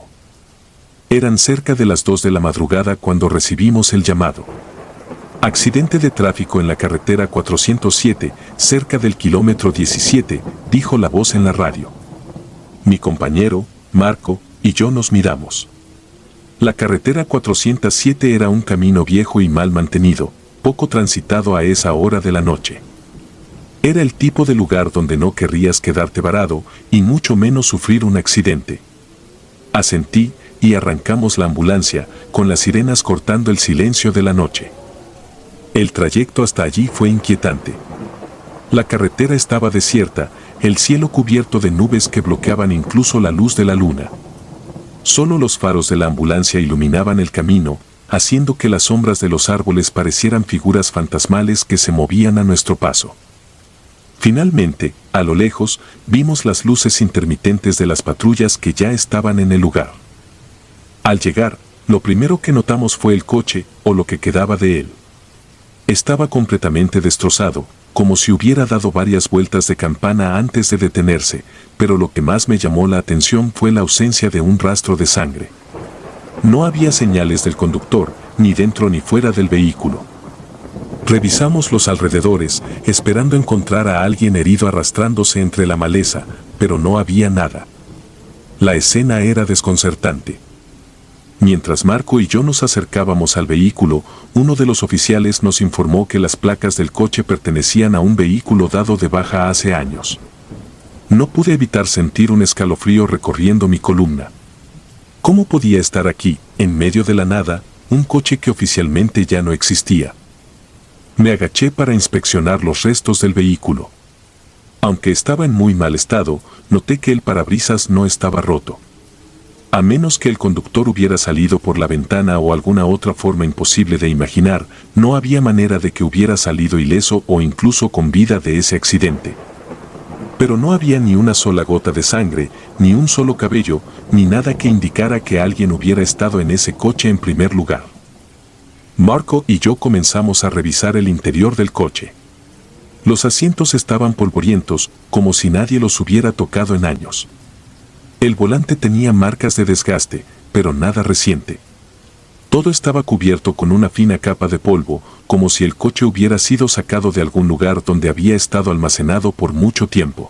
Eran cerca de las dos de la madrugada cuando recibimos el llamado. Accidente de tráfico en la carretera cuatrocientos siete, cerca del kilómetro diecisiete, dijo la voz en la radio. Mi compañero, Marco, y yo nos miramos. La carretera cuatrocientos siete era un camino viejo y mal mantenido, poco transitado a esa hora de la noche. Era el tipo de lugar donde no querrías quedarte varado y mucho menos sufrir un accidente. Asentí y arrancamos la ambulancia, con las sirenas cortando el silencio de la noche. El trayecto hasta allí fue inquietante. La carretera estaba desierta, el cielo cubierto de nubes que bloqueaban incluso la luz de la luna. Solo los faros de la ambulancia iluminaban el camino, haciendo que las sombras de los árboles parecieran figuras fantasmales que se movían a nuestro paso. Finalmente, a lo lejos, vimos las luces intermitentes de las patrullas que ya estaban en el lugar. Al llegar, lo primero que notamos fue el coche, o lo que quedaba de él. Estaba completamente destrozado, como si hubiera dado varias vueltas de campana antes de detenerse, pero lo que más me llamó la atención fue la ausencia de un rastro de sangre. No había señales del conductor, ni dentro ni fuera del vehículo. Revisamos los alrededores, esperando encontrar a alguien herido arrastrándose entre la maleza, pero no había nada. La escena era desconcertante. Mientras Marco y yo nos acercábamos al vehículo, uno de los oficiales nos informó que las placas del coche pertenecían a un vehículo dado de baja hace años. No pude evitar sentir un escalofrío recorriendo mi columna. ¿Cómo podía estar aquí, en medio de la nada, un coche que oficialmente ya no existía? Me agaché para inspeccionar los restos del vehículo. Aunque estaba en muy mal estado, noté que el parabrisas no estaba roto. A menos que el conductor hubiera salido por la ventana o alguna otra forma imposible de imaginar, no había manera de que hubiera salido ileso o incluso con vida de ese accidente. Pero no había ni una sola gota de sangre, ni un solo cabello, ni nada que indicara que alguien hubiera estado en ese coche en primer lugar. Marco y yo comenzamos a revisar el interior del coche. Los asientos estaban polvorientos, como si nadie los hubiera tocado en años. El volante tenía marcas de desgaste, pero nada reciente. Todo estaba cubierto con una fina capa de polvo, como si el coche hubiera sido sacado de algún lugar donde había estado almacenado por mucho tiempo.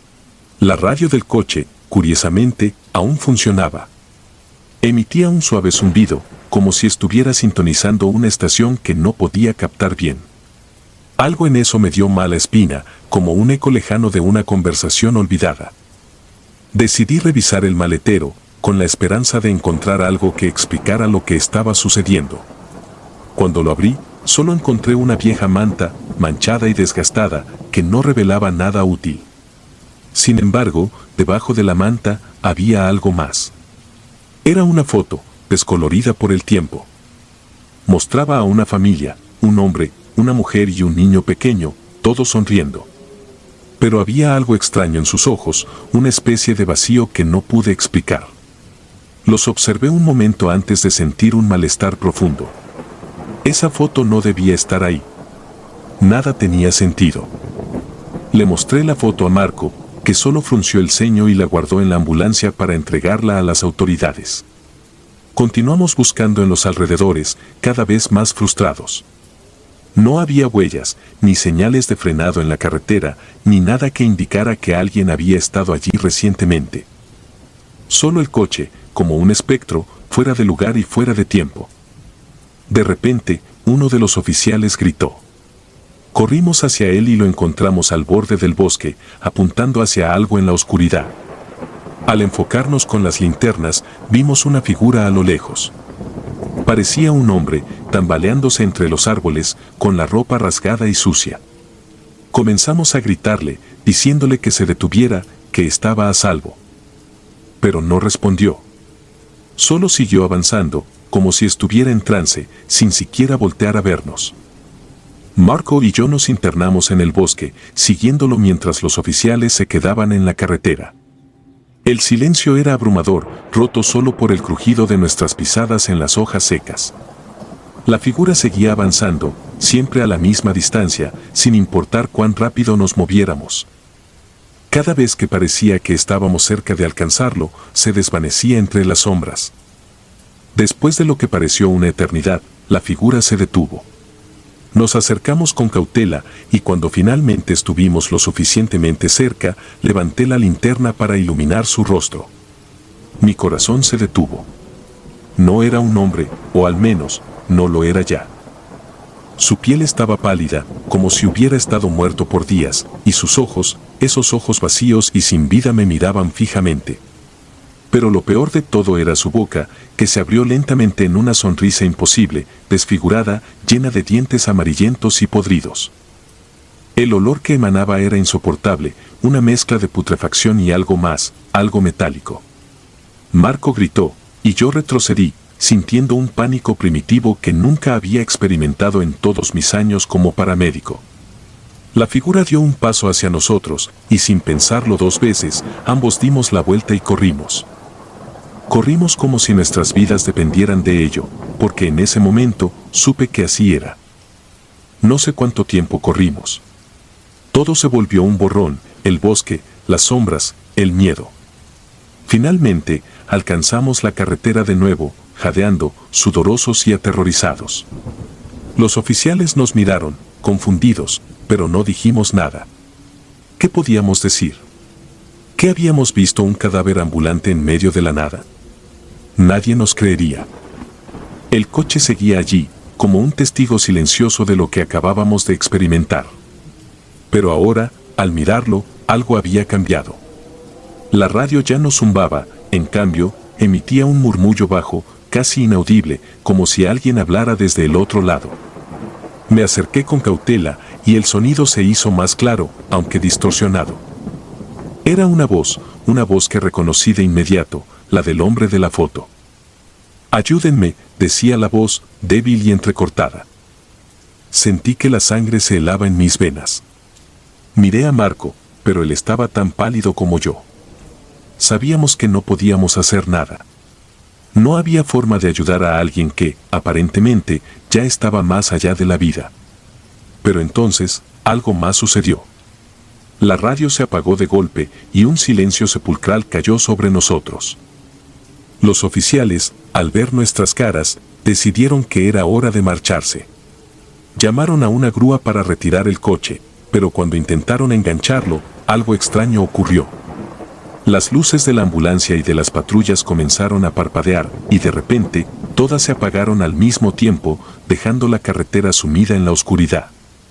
La radio del coche, curiosamente, aún funcionaba. Emitía un suave zumbido, como si estuviera sintonizando una estación que no podía captar bien. Algo en eso me dio mala espina, como un eco lejano de una conversación olvidada. Decidí revisar el maletero, con la esperanza de encontrar algo que explicara lo que estaba sucediendo. Cuando lo abrí, solo encontré una vieja manta, manchada y desgastada, que no revelaba nada útil. Sin embargo, debajo de la manta, había algo más. Era una foto, descolorida por el tiempo. Mostraba a una familia, un hombre, una mujer y un niño pequeño, todos sonriendo. Pero había algo extraño en sus ojos, una especie de vacío que no pude explicar. Los observé un momento antes de sentir un malestar profundo. Esa foto no debía estar ahí. Nada tenía sentido. Le mostré la foto a Marco, que solo frunció el ceño y la guardó en la ambulancia para entregarla a las autoridades. Continuamos buscando en los alrededores, cada vez más frustrados. No había huellas, ni señales de frenado en la carretera, ni nada que indicara que alguien había estado allí recientemente. Solo el coche, como un espectro, fuera de lugar y fuera de tiempo. De repente, uno de los oficiales gritó. Corrimos hacia él y lo encontramos al borde del bosque, apuntando hacia algo en la oscuridad. Al enfocarnos con las linternas, vimos una figura a lo lejos. Parecía un hombre, tambaleándose entre los árboles, con la ropa rasgada y sucia. Comenzamos a gritarle, diciéndole que se detuviera, que estaba a salvo. Pero no respondió. Solo siguió avanzando, como si estuviera en trance, sin siquiera voltear a vernos. Marco y yo nos internamos en el bosque, siguiéndolo mientras los oficiales se quedaban en la carretera. El silencio era abrumador, roto solo por el crujido de nuestras pisadas en las hojas secas. La figura seguía avanzando, siempre a la misma distancia, sin importar cuán rápido nos moviéramos. Cada vez que parecía que estábamos cerca de alcanzarlo, se desvanecía entre las sombras. Después de lo que pareció una eternidad, la figura se detuvo. Nos acercamos con cautela y cuando finalmente estuvimos lo suficientemente cerca, levanté la linterna para iluminar su rostro. Mi corazón se detuvo. No era un hombre, o al menos, no lo era ya. Su piel estaba pálida, como si hubiera estado muerto por días, y sus ojos, esos ojos vacíos y sin vida me miraban fijamente. Pero lo peor de todo era su boca, que se abrió lentamente en una sonrisa imposible, desfigurada, llena de dientes amarillentos y podridos. El olor que emanaba era insoportable, una mezcla de putrefacción y algo más, algo metálico. Marco gritó, y yo retrocedí, sintiendo un pánico primitivo que nunca había experimentado en todos mis años como paramédico. La figura dio un paso hacia nosotros, y sin pensarlo dos veces, ambos dimos la vuelta y corrimos. Corrimos como si nuestras vidas dependieran de ello, porque en ese momento supe que así era. No sé cuánto tiempo corrimos. Todo se volvió un borrón, el bosque, las sombras, el miedo. Finalmente, alcanzamos la carretera de nuevo, jadeando, sudorosos y aterrorizados. Los oficiales nos miraron, confundidos, pero no dijimos nada. ¿Qué podíamos decir? ¿Qué habíamos visto un cadáver ambulante en medio de la nada? Nadie nos creería. El coche seguía allí, como un testigo silencioso de lo que acabábamos de experimentar. Pero ahora, al mirarlo, algo había cambiado. La radio ya no zumbaba, en cambio, emitía un murmullo bajo, casi inaudible, como si alguien hablara desde el otro lado. Me acerqué con cautela, y el sonido se hizo más claro, aunque distorsionado. Era una voz, una voz que reconocí de inmediato, la del hombre de la foto. «Ayúdenme», decía la voz, débil y entrecortada. Sentí que la sangre se helaba en mis venas. Miré a Marco, pero él estaba tan pálido como yo. Sabíamos que no podíamos hacer nada. No había forma de ayudar a alguien que, aparentemente, ya estaba más allá de la vida. Pero entonces, algo más sucedió. La radio se apagó de golpe y un silencio sepulcral cayó sobre nosotros. Los oficiales, al ver nuestras caras, decidieron que era hora de marcharse. Llamaron a una grúa para retirar el coche, pero cuando intentaron engancharlo, algo extraño ocurrió. Las luces de la ambulancia y de las patrullas comenzaron a parpadear, y de repente, todas se apagaron al mismo tiempo, dejando la carretera sumida en la oscuridad.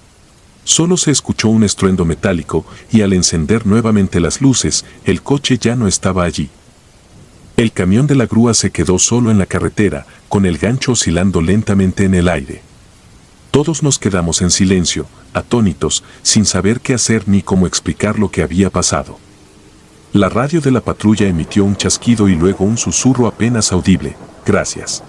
Solo se escuchó un estruendo metálico, y al encender nuevamente las luces, el coche ya no estaba allí. El camión de la grúa se quedó solo en la carretera, con el gancho oscilando lentamente en el aire. Todos nos quedamos en silencio, atónitos, sin saber qué hacer ni cómo explicar lo que había pasado. La radio de la patrulla emitió un chasquido y luego un susurro apenas audible, «Gracias».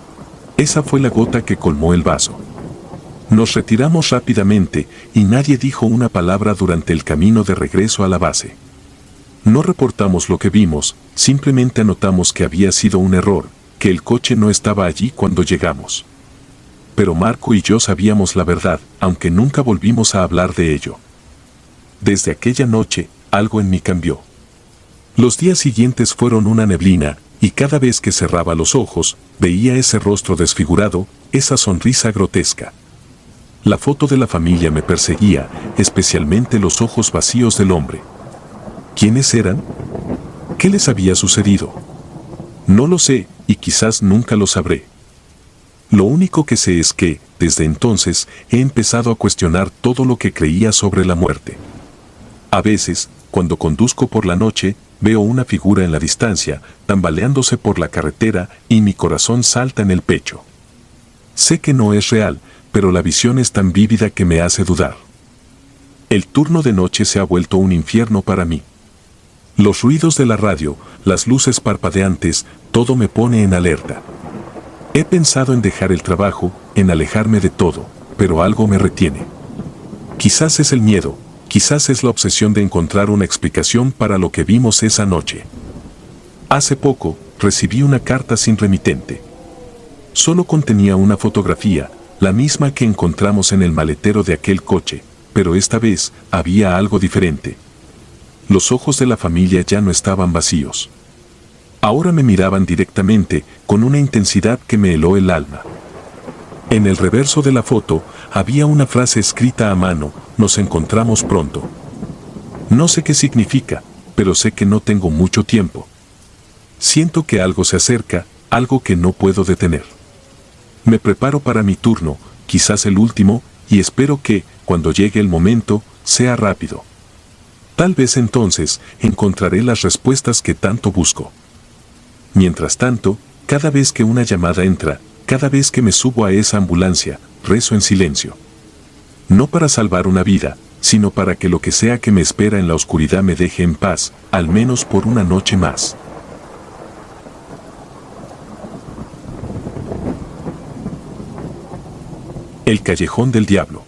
Esa fue la gota que colmó el vaso. Nos retiramos rápidamente y nadie dijo una palabra durante el camino de regreso a la base. No reportamos lo que vimos, simplemente anotamos que había sido un error, que el coche no estaba allí cuando llegamos. Pero Marco y yo sabíamos la verdad, aunque nunca volvimos a hablar de ello. Desde aquella noche, algo en mí cambió. Los días siguientes fueron una neblina, y cada vez que cerraba los ojos, veía ese rostro desfigurado, esa sonrisa grotesca. La foto de la familia me perseguía, especialmente los ojos vacíos del hombre. ¿Quiénes eran? ¿Qué les había sucedido? No lo sé, y quizás nunca lo sabré. Lo único que sé es que, desde entonces, he empezado a cuestionar todo lo que creía sobre la muerte. A veces, cuando conduzco por la noche, veo una figura en la distancia, tambaleándose por la carretera, y mi corazón salta en el pecho. Sé que no es real, pero la visión es tan vívida que me hace dudar. El turno de noche se ha vuelto un infierno para mí. Los ruidos de la radio, las luces parpadeantes, todo me pone en alerta. He pensado en dejar el trabajo, en alejarme de todo, pero algo me retiene. Quizás es el miedo, quizás es la obsesión de encontrar una explicación para lo que vimos esa noche. Hace poco, recibí una carta sin remitente. Solo contenía una fotografía, la misma que encontramos en el maletero de aquel coche, pero esta vez había algo diferente. Los ojos de la familia ya no estaban vacíos. Ahora me miraban directamente, con una intensidad que me heló el alma. En el reverso de la foto, había una frase escrita a mano: nos encontramos pronto. No sé qué significa, pero sé que no tengo mucho tiempo. Siento que algo se acerca, algo que no puedo detener. Me preparo para mi turno, quizás el último, y espero que, cuando llegue el momento, sea rápido. Tal vez entonces encontraré las respuestas que tanto busco. Mientras tanto, cada vez que una llamada entra, cada vez que me subo a esa ambulancia, rezo en silencio. No para salvar una vida, sino para que lo que sea que me espera en la oscuridad me deje en paz, al menos por una noche más. El Callejón del Diablo.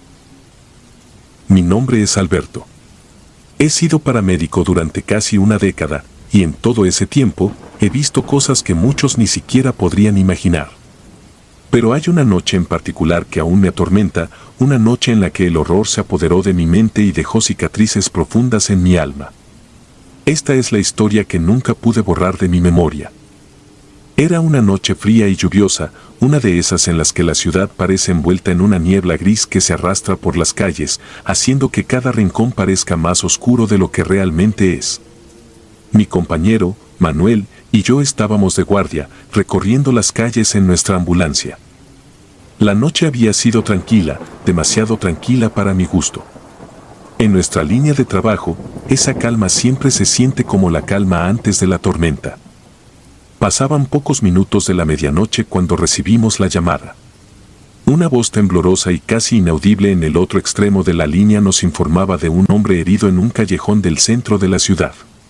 Mi nombre es Alberto. He sido paramédico durante casi una década, y en todo ese tiempo, he visto cosas que muchos ni siquiera podrían imaginar. Pero hay una noche en particular que aún me atormenta, una noche en la que el horror se apoderó de mi mente y dejó cicatrices profundas en mi alma. Esta es la historia que nunca pude borrar de mi memoria. Era una noche fría y lluviosa, una de esas en las que la ciudad parece envuelta en una niebla gris que se arrastra por las calles, haciendo que cada rincón parezca más oscuro de lo que realmente es. Mi compañero, Manuel, y yo estábamos de guardia, recorriendo las calles en nuestra ambulancia. La noche había sido tranquila, demasiado tranquila para mi gusto. En nuestra línea de trabajo, esa calma siempre se siente como la calma antes de la tormenta. Pasaban pocos minutos de la medianoche cuando recibimos la llamada. Una voz temblorosa y casi inaudible en el otro extremo de la línea nos informaba de un hombre herido en un callejón del centro de la ciudad.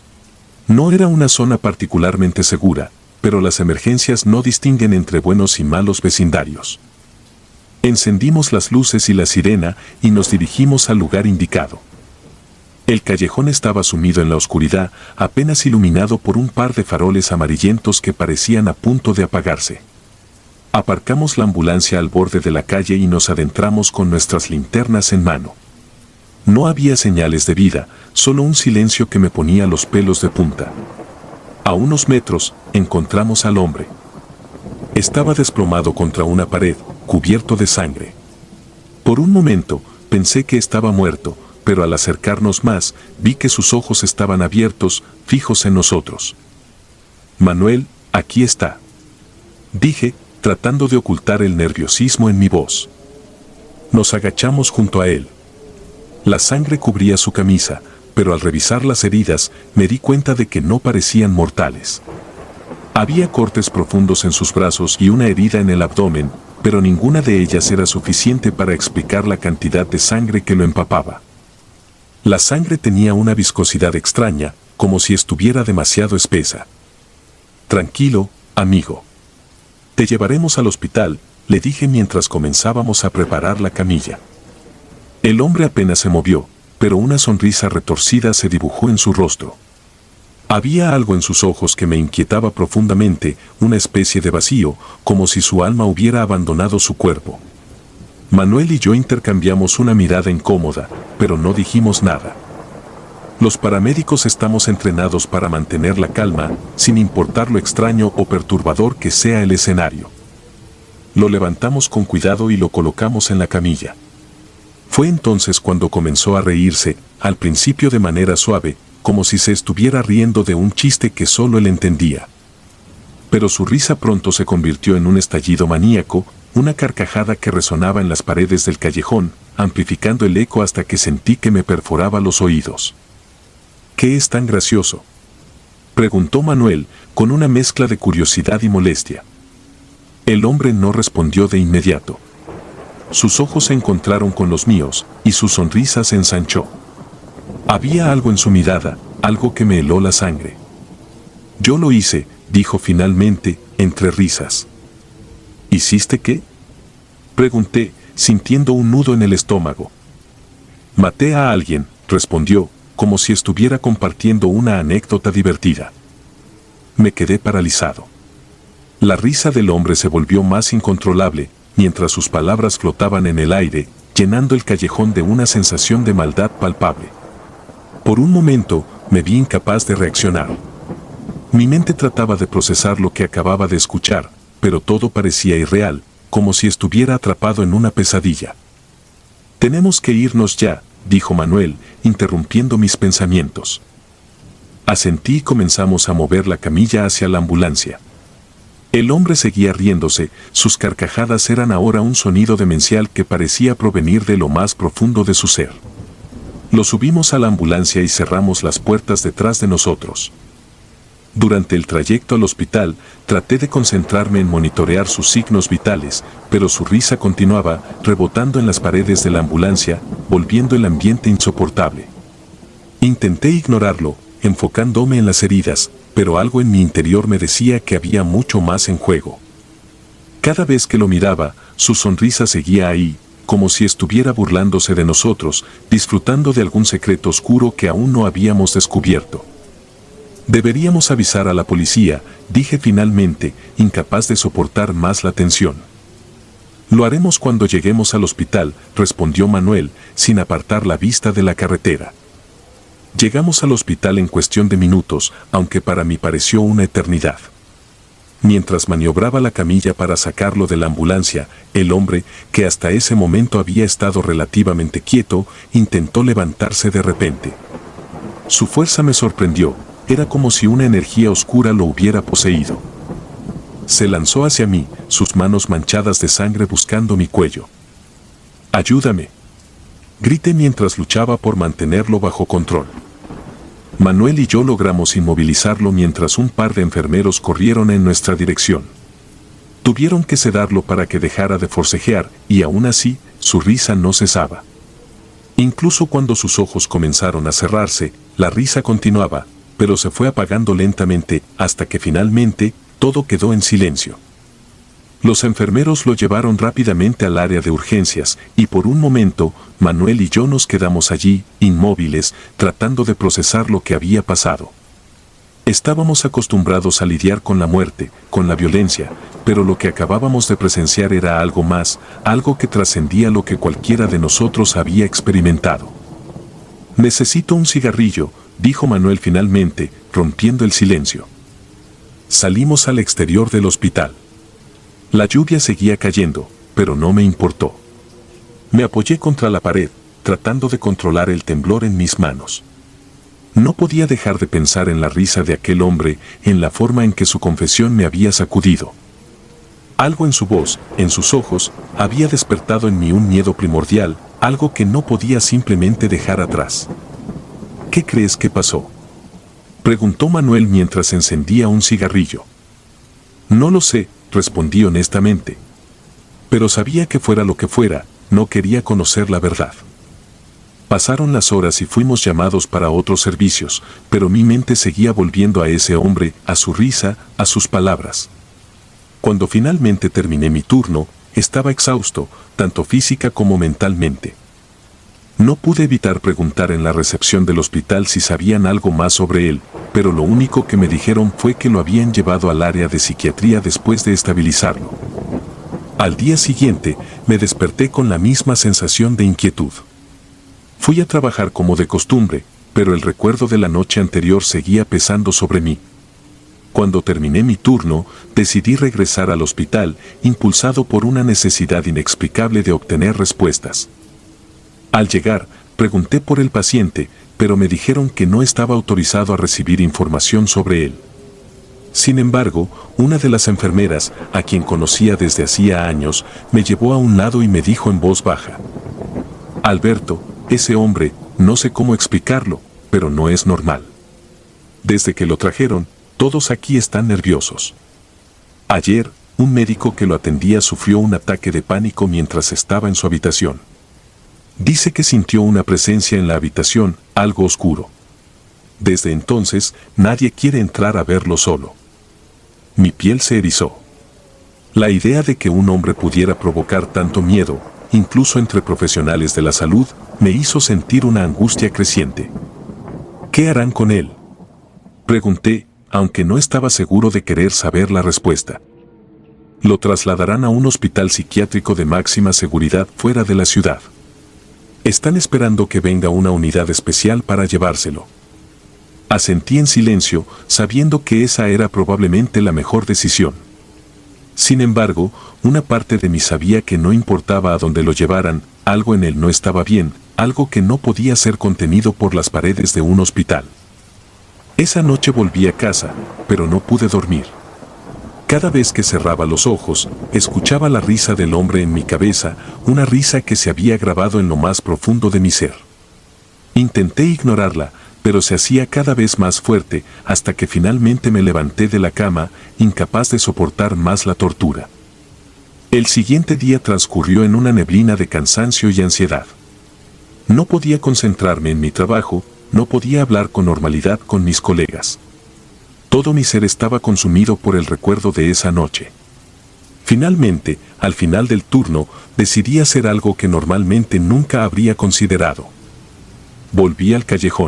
No era una zona particularmente segura, pero las emergencias no distinguen entre buenos y malos vecindarios. Encendimos las luces y la sirena y nos dirigimos al lugar indicado. El callejón estaba sumido en la oscuridad, apenas iluminado por un par de faroles amarillentos que parecían a punto de apagarse. Aparcamos la ambulancia al borde de la calle y nos adentramos con nuestras linternas en mano. No había señales de vida, solo un silencio que me ponía los pelos de punta. A unos metros, encontramos al hombre. Estaba desplomado contra una pared, cubierto de sangre. Por un momento, pensé que estaba muerto, pero al acercarnos más, vi que sus ojos estaban abiertos, fijos en nosotros. Manuel, aquí está. Dije, tratando de ocultar el nerviosismo en mi voz. Nos agachamos junto a él. La sangre cubría su camisa, pero al revisar las heridas, me di cuenta de que no parecían mortales. Había cortes profundos en sus brazos y una herida en el abdomen, pero ninguna de ellas era suficiente para explicar la cantidad de sangre que lo empapaba. La sangre tenía una viscosidad extraña, como si estuviera demasiado espesa. Tranquilo, amigo. Te llevaremos al hospital, le dije mientras comenzábamos a preparar la camilla. El hombre apenas se movió, pero una sonrisa retorcida se dibujó en su rostro. Había algo en sus ojos que me inquietaba profundamente, una especie de vacío, como si su alma hubiera abandonado su cuerpo. Manuel y yo intercambiamos una mirada incómoda, pero no dijimos nada. Los paramédicos estamos entrenados para mantener la calma, sin importar lo extraño o perturbador que sea el escenario. Lo levantamos con cuidado y lo colocamos en la camilla. Fue entonces cuando comenzó a reírse, al principio de manera suave, como si se estuviera riendo de un chiste que solo él entendía. Pero su risa pronto se convirtió en un estallido maníaco, una carcajada que resonaba en las paredes del callejón, amplificando el eco hasta que sentí que me perforaba los oídos. ¿Qué es tan gracioso?, preguntó Manuel, con una mezcla de curiosidad y molestia. El hombre no respondió de inmediato. Sus ojos se encontraron con los míos, y su sonrisa se ensanchó. Había algo en su mirada, algo que me heló la sangre. Yo lo hice, dijo finalmente, entre risas. ¿Hiciste qué?, pregunté, sintiendo un nudo en el estómago. Maté a alguien, respondió, como si estuviera compartiendo una anécdota divertida. Me quedé paralizado. La risa del hombre se volvió más incontrolable, mientras sus palabras flotaban en el aire, llenando el callejón de una sensación de maldad palpable. Por un momento, me vi incapaz de reaccionar. Mi mente trataba de procesar lo que acababa de escuchar, pero todo parecía irreal, como si estuviera atrapado en una pesadilla. «Tenemos que irnos ya», dijo Manuel, interrumpiendo mis pensamientos. Asentí y comenzamos a mover la camilla hacia la ambulancia. El hombre seguía riéndose, sus carcajadas eran ahora un sonido demencial que parecía provenir de lo más profundo de su ser. Lo subimos a la ambulancia y cerramos las puertas detrás de nosotros. Durante el trayecto al hospital, traté de concentrarme en monitorear sus signos vitales, pero su risa continuaba, rebotando en las paredes de la ambulancia, volviendo el ambiente insoportable. Intenté ignorarlo, enfocándome en las heridas, pero algo en mi interior me decía que había mucho más en juego. Cada vez que lo miraba, su sonrisa seguía ahí, como si estuviera burlándose de nosotros, disfrutando de algún secreto oscuro que aún no habíamos descubierto. Deberíamos avisar a la policía, dije finalmente, incapaz de soportar más la tensión. Lo haremos cuando lleguemos al hospital, respondió Manuel, sin apartar la vista de la carretera. Llegamos al hospital en cuestión de minutos, aunque para mí pareció una eternidad. Mientras maniobraba la camilla para sacarlo de la ambulancia, el hombre, que hasta ese momento había estado relativamente quieto, intentó levantarse de repente. Su fuerza me sorprendió. Era como si una energía oscura lo hubiera poseído. Se lanzó hacia mí, sus manos manchadas de sangre buscando mi cuello. «¡Ayúdame!», grité mientras luchaba por mantenerlo bajo control. Manuel y yo logramos inmovilizarlo mientras un par de enfermeros corrieron en nuestra dirección. Tuvieron que sedarlo para que dejara de forcejear, y aún así, su risa no cesaba. Incluso cuando sus ojos comenzaron a cerrarse, la risa continuaba, pero se fue apagando lentamente hasta que finalmente todo quedó en silencio. Los enfermeros lo llevaron rápidamente al área de urgencias y por un momento Manuel y yo nos quedamos allí, inmóviles, tratando de procesar lo que había pasado. Estábamos acostumbrados a lidiar con la muerte, con la violencia, pero lo que acabábamos de presenciar era algo más, algo que trascendía lo que cualquiera de nosotros había experimentado. «Necesito un cigarrillo», dijo Manuel finalmente, rompiendo el silencio. Salimos al exterior del hospital. La lluvia seguía cayendo, pero no me importó. Me apoyé contra la pared, tratando de controlar el temblor en mis manos. No podía dejar de pensar en la risa de aquel hombre, en la forma en que su confesión me había sacudido. Algo en su voz, en sus ojos, había despertado en mí un miedo primordial, algo que no podía simplemente dejar atrás. «¿Qué crees que pasó?», preguntó Manuel mientras encendía un cigarrillo. «No lo sé», respondí honestamente. Pero sabía que fuera lo que fuera, no quería conocer la verdad. Pasaron las horas y fuimos llamados para otros servicios, pero mi mente seguía volviendo a ese hombre, a su risa, a sus palabras. Cuando finalmente terminé mi turno, estaba exhausto, tanto física como mentalmente. No pude evitar preguntar en la recepción del hospital si sabían algo más sobre él, pero lo único que me dijeron fue que lo habían llevado al área de psiquiatría después de estabilizarlo. Al día siguiente, me desperté con la misma sensación de inquietud. Fui a trabajar como de costumbre, pero el recuerdo de la noche anterior seguía pesando sobre mí. Cuando terminé mi turno, decidí regresar al hospital, impulsado por una necesidad inexplicable de obtener respuestas. Al llegar, pregunté por el paciente, pero me dijeron que no estaba autorizado a recibir información sobre él. Sin embargo, una de las enfermeras, a quien conocía desde hacía años, me llevó a un lado y me dijo en voz baja: «Alberto, ese hombre, no sé cómo explicarlo, pero no es normal. Desde que lo trajeron, todos aquí están nerviosos. Ayer, un médico que lo atendía sufrió un ataque de pánico mientras estaba en su habitación. Dice que sintió una presencia en la habitación, algo oscuro. Desde entonces, nadie quiere entrar a verlo solo». Mi piel se erizó. La idea de que un hombre pudiera provocar tanto miedo, incluso entre profesionales de la salud, me hizo sentir una angustia creciente. ¿Qué harán con él?, pregunté, aunque no estaba seguro de querer saber la respuesta. Lo trasladarán a un hospital psiquiátrico de máxima seguridad fuera de la ciudad. Están esperando que venga una unidad especial para llevárselo. Asentí en silencio, sabiendo que esa era probablemente la mejor decisión. Sin embargo, una parte de mí sabía que no importaba a dónde lo llevaran, algo en él no estaba bien, algo que no podía ser contenido por las paredes de un hospital. Esa noche volví a casa, pero no pude dormir. Cada vez que cerraba los ojos, escuchaba la risa del hombre en mi cabeza, una risa que se había grabado en lo más profundo de mi ser. Intenté ignorarla, pero se hacía cada vez más fuerte, hasta que finalmente me levanté de la cama, incapaz de soportar más la tortura. El siguiente día transcurrió en una neblina de cansancio y ansiedad. No podía concentrarme en mi trabajo, no podía hablar con normalidad con mis colegas. Todo mi ser estaba consumido por el recuerdo de esa noche. Finalmente, al final del turno, decidí hacer algo que normalmente nunca habría considerado. Volví al callejón.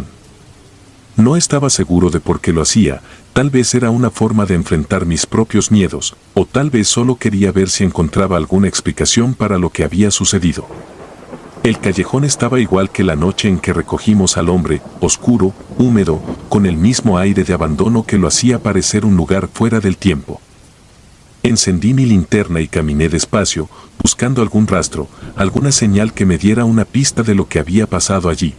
No estaba seguro de por qué lo hacía, tal vez era una forma de enfrentar mis propios miedos, o tal vez solo quería ver si encontraba alguna explicación para lo que había sucedido. El callejón estaba igual que la noche en que recogimos al hombre, oscuro, húmedo, con el mismo aire de abandono que lo hacía parecer un lugar fuera del tiempo. Encendí mi linterna y caminé despacio, buscando algún rastro, alguna señal que me diera una pista de lo que había pasado allí.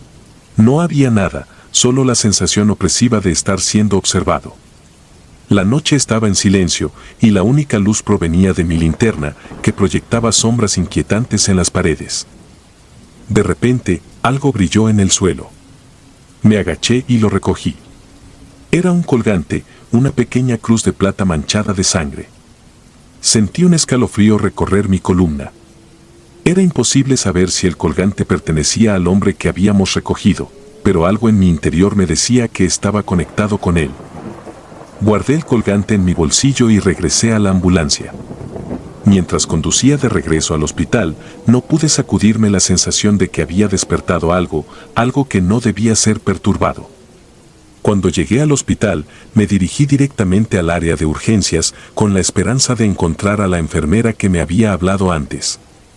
No había nada, solo la sensación opresiva de estar siendo observado. La noche estaba en silencio, y la única luz provenía de mi linterna, que proyectaba sombras inquietantes en las paredes. De repente, algo brilló en el suelo. Me agaché y lo recogí. Era un colgante, una pequeña cruz de plata manchada de sangre. Sentí un escalofrío recorrer mi columna. Era imposible saber si el colgante pertenecía al hombre que habíamos recogido, pero algo en mi interior me decía que estaba conectado con él. Guardé el colgante en mi bolsillo y regresé a la ambulancia. Mientras conducía de regreso al hospital, no pude sacudirme la sensación de que había despertado algo, algo que no debía ser perturbado. Cuando llegué al hospital, me dirigí directamente al área de urgencias con la esperanza de encontrar a la enfermera que me había hablado antes.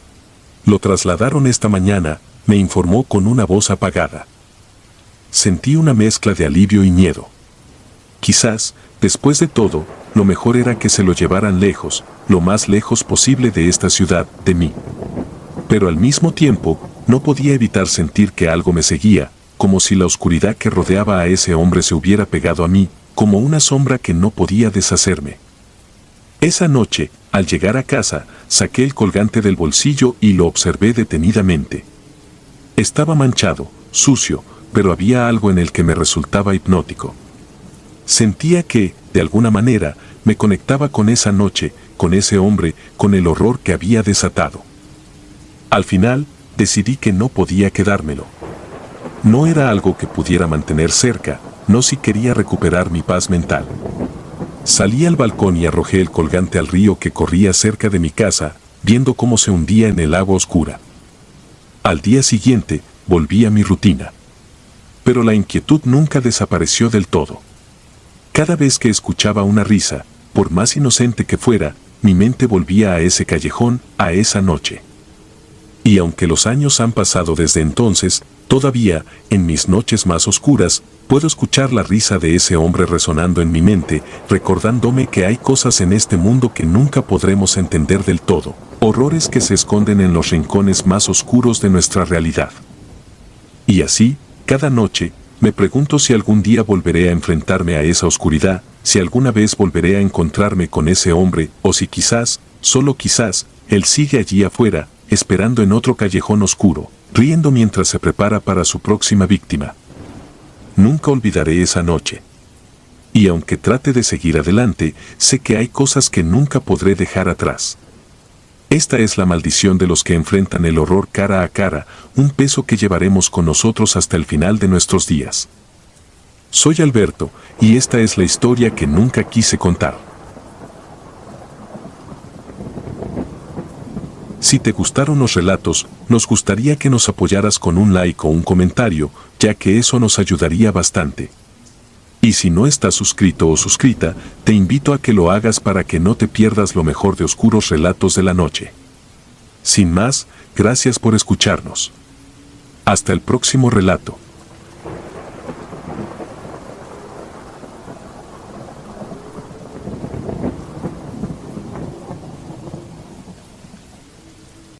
Lo trasladaron esta mañana, me informó con una voz apagada. Sentí una mezcla de alivio y miedo. Quizás, después de todo, lo mejor era que se lo llevaran lejos, lo más lejos posible de esta ciudad, de mí. Pero al mismo tiempo, no podía evitar sentir que algo me seguía, como si la oscuridad que rodeaba a ese hombre se hubiera pegado a mí, como una sombra que no podía deshacerme. Esa noche, al llegar a casa, saqué el colgante del bolsillo y lo observé detenidamente. Estaba manchado, sucio, pero había algo en él que me resultaba hipnótico. Sentía que, de alguna manera, me conectaba con esa noche, con ese hombre, con el horror que había desatado. Al final, decidí que no podía quedármelo. No era algo que pudiera mantener cerca, no si quería recuperar mi paz mental. Salí al balcón y arrojé el colgante al río que corría cerca de mi casa, viendo cómo se hundía en el agua oscura. Al día siguiente, volví a mi rutina. Pero la inquietud nunca desapareció del todo. Cada vez que escuchaba una risa, por más inocente que fuera, mi mente volvía a ese callejón, a esa noche. Y aunque los años han pasado desde entonces, todavía, en mis noches más oscuras, puedo escuchar la risa de ese hombre resonando en mi mente, recordándome que hay cosas en este mundo que nunca podremos entender del todo, horrores que se esconden en los rincones más oscuros de nuestra realidad. Y así, cada noche, me pregunto si algún día volveré a enfrentarme a esa oscuridad, si alguna vez volveré a encontrarme con ese hombre, o si quizás, solo quizás, él sigue allí afuera, esperando en otro callejón oscuro, riendo mientras se prepara para su próxima víctima. Nunca olvidaré esa noche. Y aunque trate de seguir adelante, sé que hay cosas que nunca podré dejar atrás. Esta es la maldición de los que enfrentan el horror cara a cara, un peso que llevaremos con nosotros hasta el final de nuestros días. Soy Alberto, y esta es la historia que nunca quise contar. Si te gustaron los relatos, nos gustaría que nos apoyaras con un like o un comentario, ya que eso nos ayudaría bastante. Y si no estás suscrito o suscrita, te invito a que lo hagas para que no te pierdas lo mejor de Oscuros Relatos de la Noche. Sin más, gracias por escucharnos. Hasta el próximo relato.